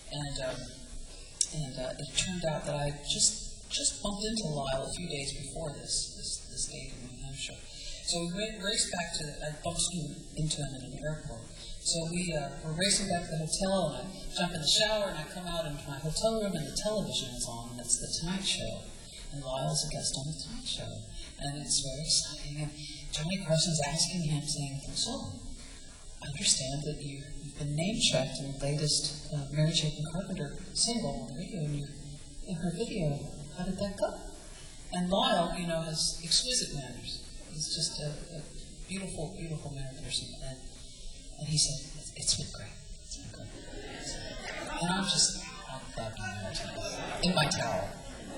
Speaker 2: And it turned out that I just bumped into Lyle a few days before this date in New Hampshire. So we raced back I bumped into him in an airport. So we were racing back to the hotel, and I jump in the shower, and I come out into my hotel room, and the television is on, and it's The Tonight Show. And Lyle's a guest on The Tonight Show. And it's very exciting. And Johnny Carson's asking him, saying, so, I understand that you've been name-checked in the latest Mary Chapin Carpenter single on the radio, and in her video, how did that go? And Lyle, has exquisite manners. He's just a beautiful, beautiful mannered person. And he said, it's been great. It's been great. And I'm clapping in my towel.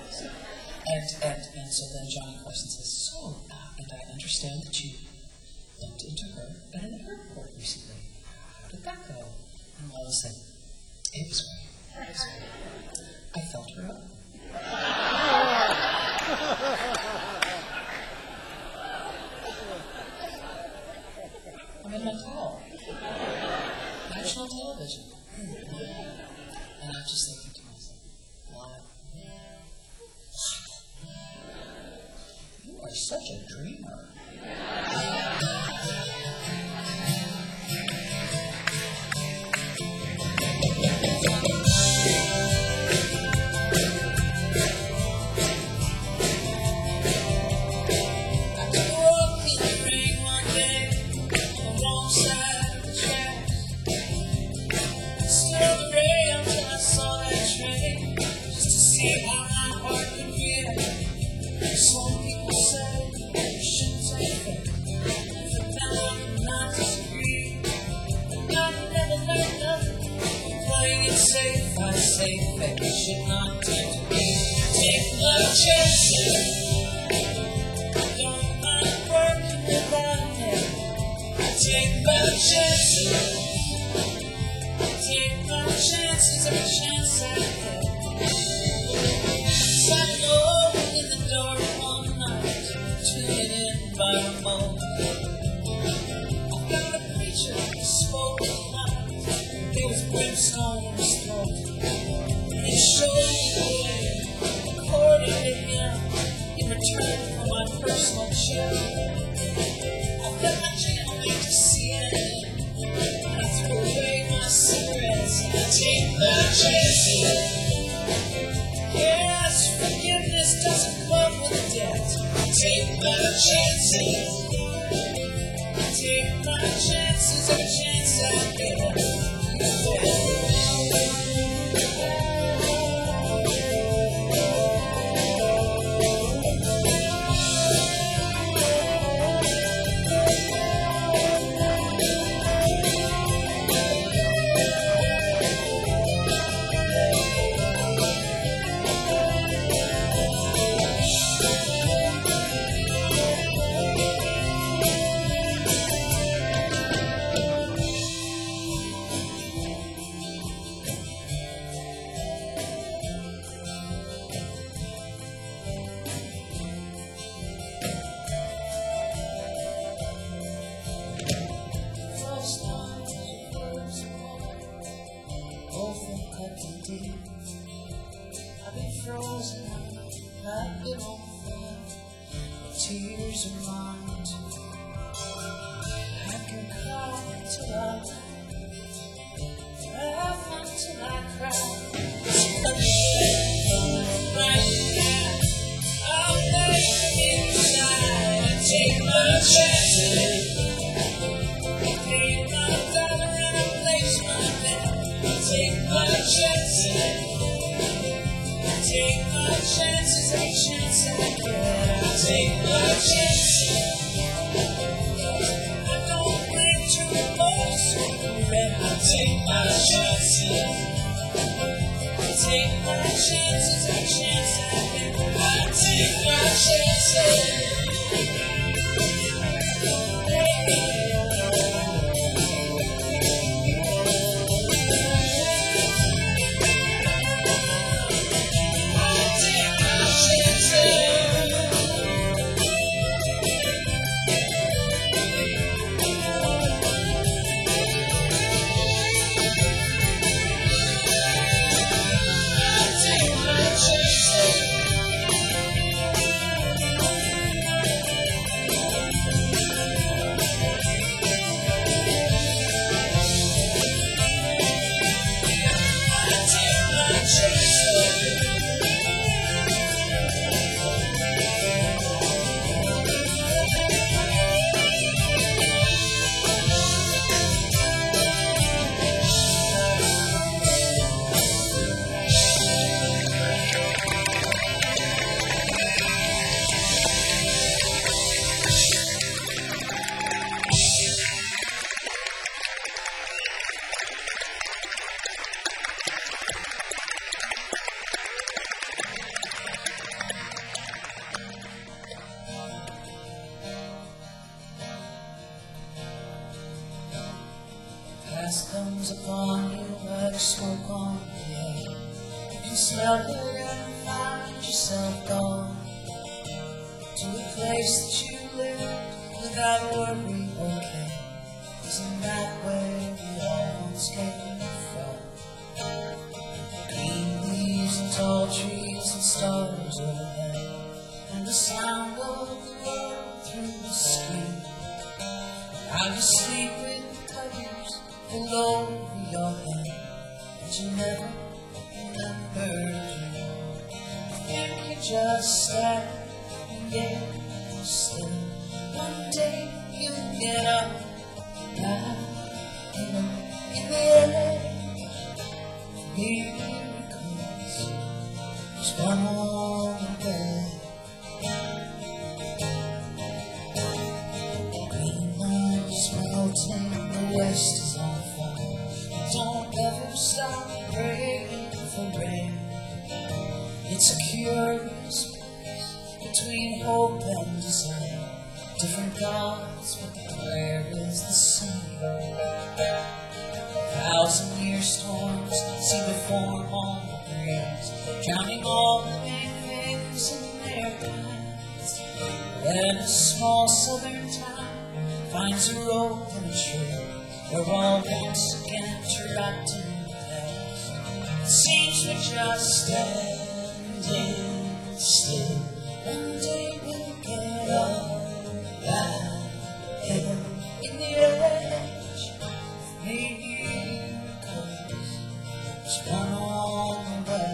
Speaker 2: And so then Johnny Carson says, so, and I understand that you bumped into her at an airport recently. How did that go? And Lyle said, it was great. It was great. I felt her up. I'm in my towel. National television. And I'm just thinking to myself, Lyle, you are such a dreamer. I say that you should not tempt me. Take no chances. I don't mind working without him. I take no chances. I take no chances. Every chance I get. Sat alone in the dark one night, tuning in by remote. I found a preacher who spoke at night. There was brimstone in his throat. He showed me the way, according to him, in return for my personal check. I felt my channel to see it, and I threw away my cigarettes, and I take my chances. Yes, forgiveness doesn't come with a debt. I take my chances. I take my chances, every chance I get. I've been frozen, I've been on fire. Tears are mine too. I can cry till I laugh until I cry. Right now, I'll lay inside and take my chances. Take my dollar and I place my bet. Take my chances. Take my chances, every chance I get. I take my chances. I don't bring too much regret. I take
Speaker 1: my chances. I take my chances, I chance I hit. I take my chances. Past comes upon you like smoke on the air. You smell it and find yourself gone to a place that you lived without worry or care. Isn't that where we all once came from? Green leaves and tall trees and stars overhead, and the sound of the world through the screen. How you sleep with the covers pulled over your head, but you never remember to dream. You can just stand and get still. One day you'll get up, right in the air. Miracles just one on the bed. Greenland's melting, the west is on fire. Don't ever stop praying for rain. It's a curious place between hope and desire. Different gods, but the prayer is the same. 1,000-year storms seem to form on the breeze, drowning all the main things in their paths. Then a small southern town finds a rope and a tree. We're all once again trapped in the past. It seems we're just standing still. One day we'll get up, right here in the edge of miracles. Just one on the way.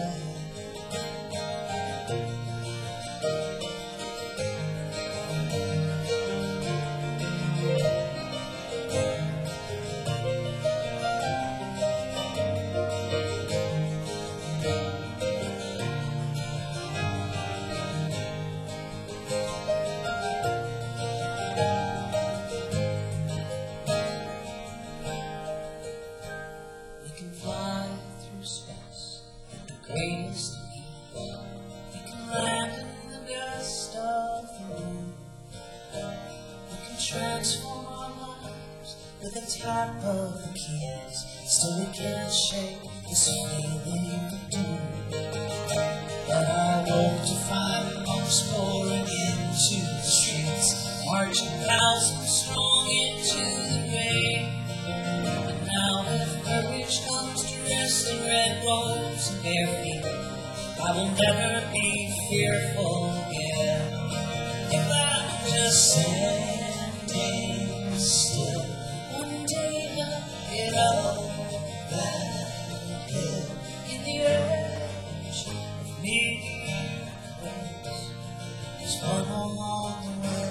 Speaker 1: We can fly through space, the greatest of people. We can land in the dust of the moon. We can transform our lives with a tap of the keys. Still we can't shake this feeling of doom. But I woke to find monks pouring into the streets, marching thousands strong into the rain. And now if courage comes to rest in red robes and bare feet, I will never be fearful again. If I'm just standing still, one day I'll get up that hill in the edge of miracles. There's one along the way.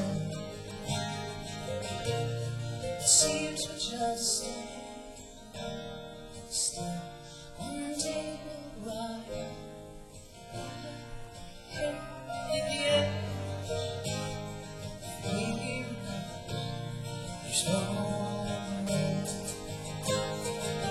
Speaker 1: It seems we're just standing still. One day we'll ride here in the edge of miracles. There's one on the way.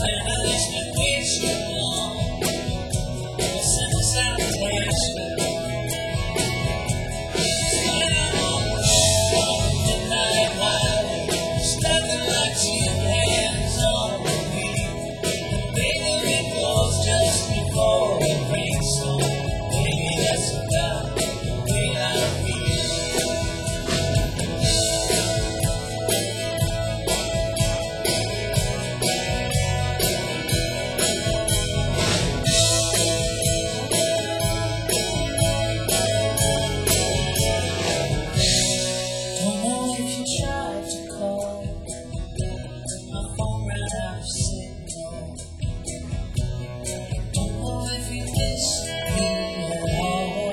Speaker 1: and it's been way too long ever since I last you. Midnight highway, there's nothing like two hands on me. And baby, it goes just before it rains. So baby, that's about the way I feel. Don't know if you tried to call. My phone ran out of signal. Don't know if you miss me at all.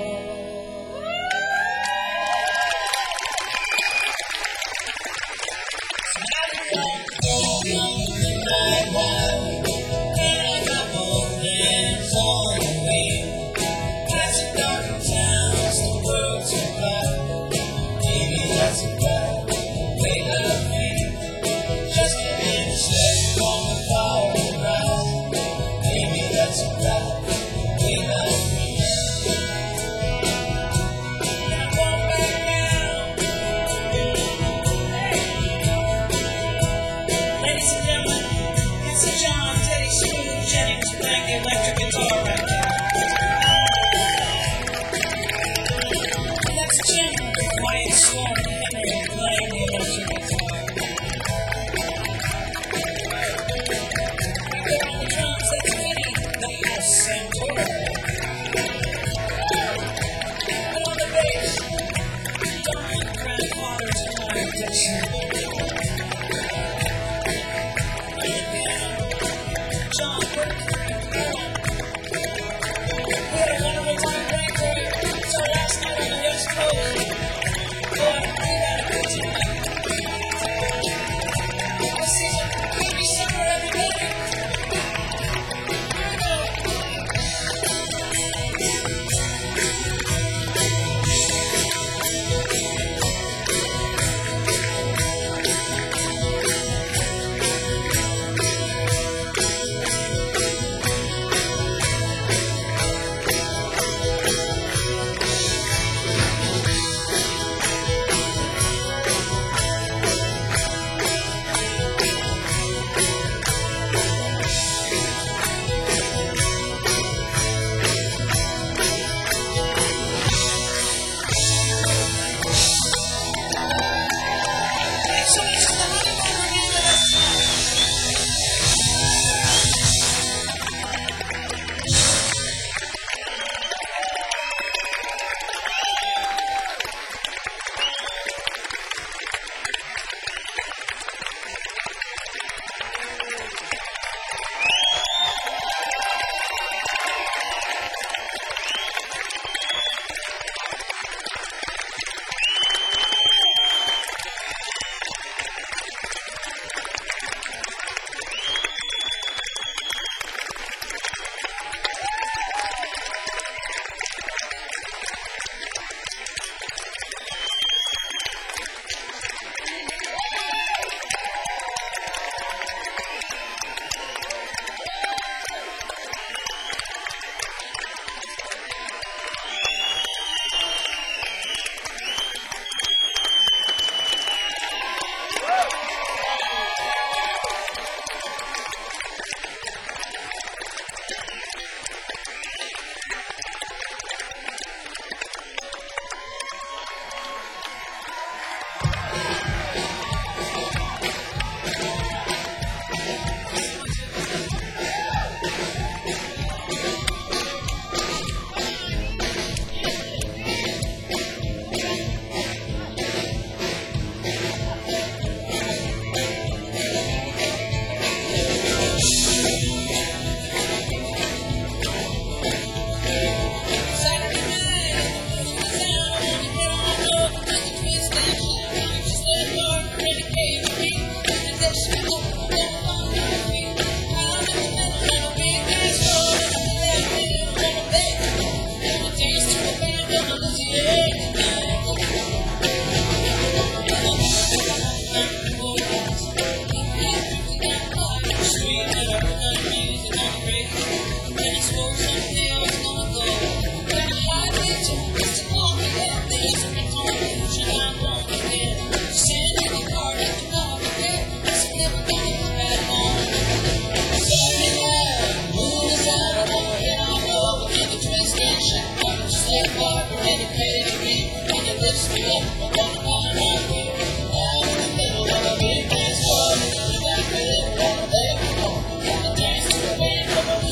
Speaker 1: So I don't know on the midnight highway, and I got both hands on the wheel. Passing dark towns, the world's about. Maybe that's about the way I feel. Just a minute step on the power rise. Maybe that's about the way I feel. Now walk back down. Ladies and gentlemen, it's John Teddy Screw Jennings playing the electric guitar right now. And that's Jim Wyatt Swan Henry playing the electric guitar. And on the drums, that's Eddie the House Santora. And on the bass, Don Grandfather's Time Dixon. On the piano, John Burke. We had a wonderful time playing for you. So last night on the West Coast, boy, we had a good time. This season, we'll be somewhere every day. Here we go.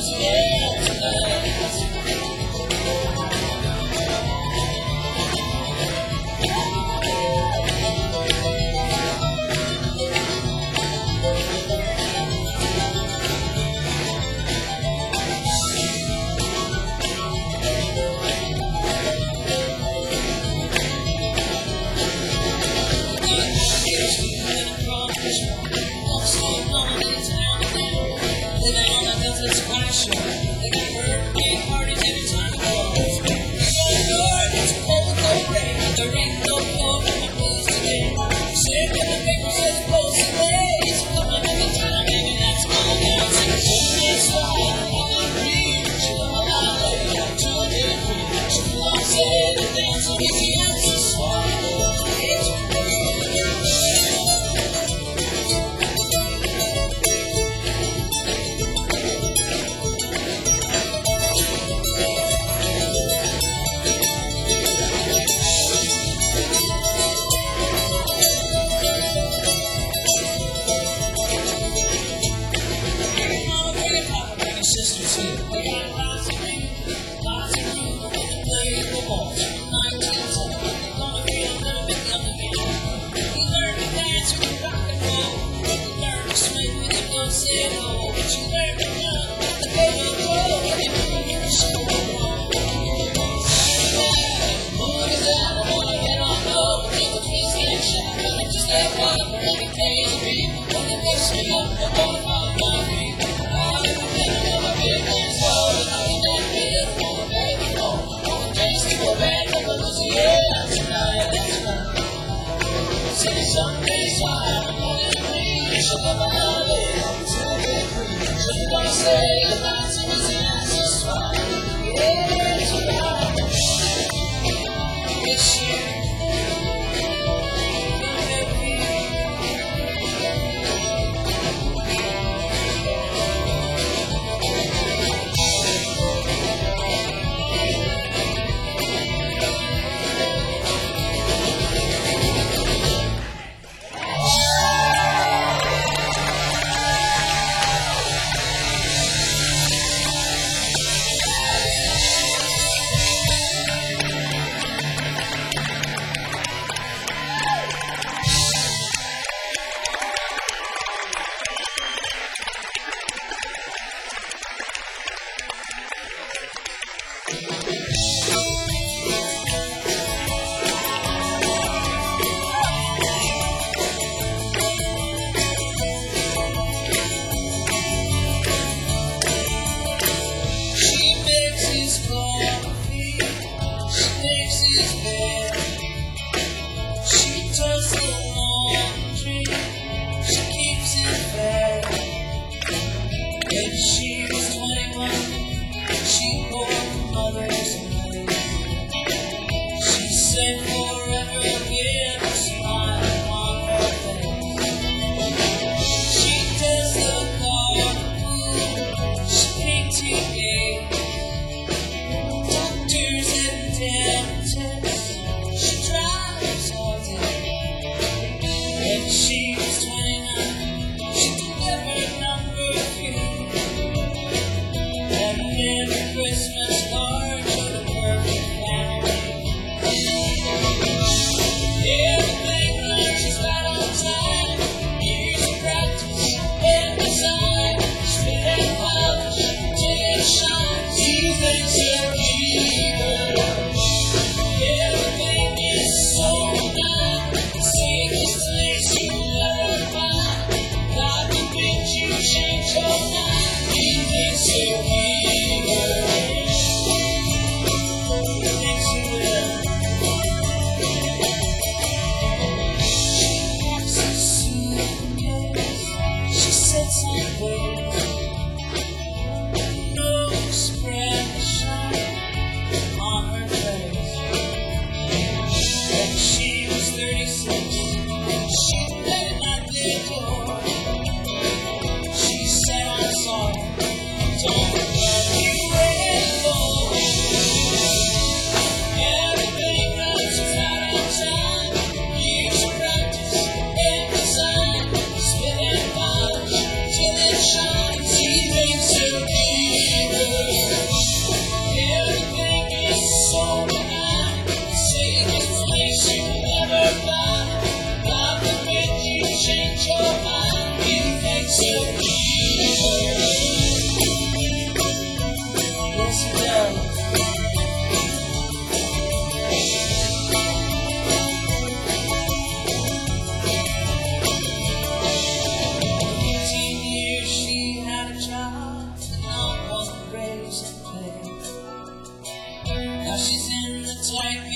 Speaker 1: Christmas card to the perfect family. She's in the dark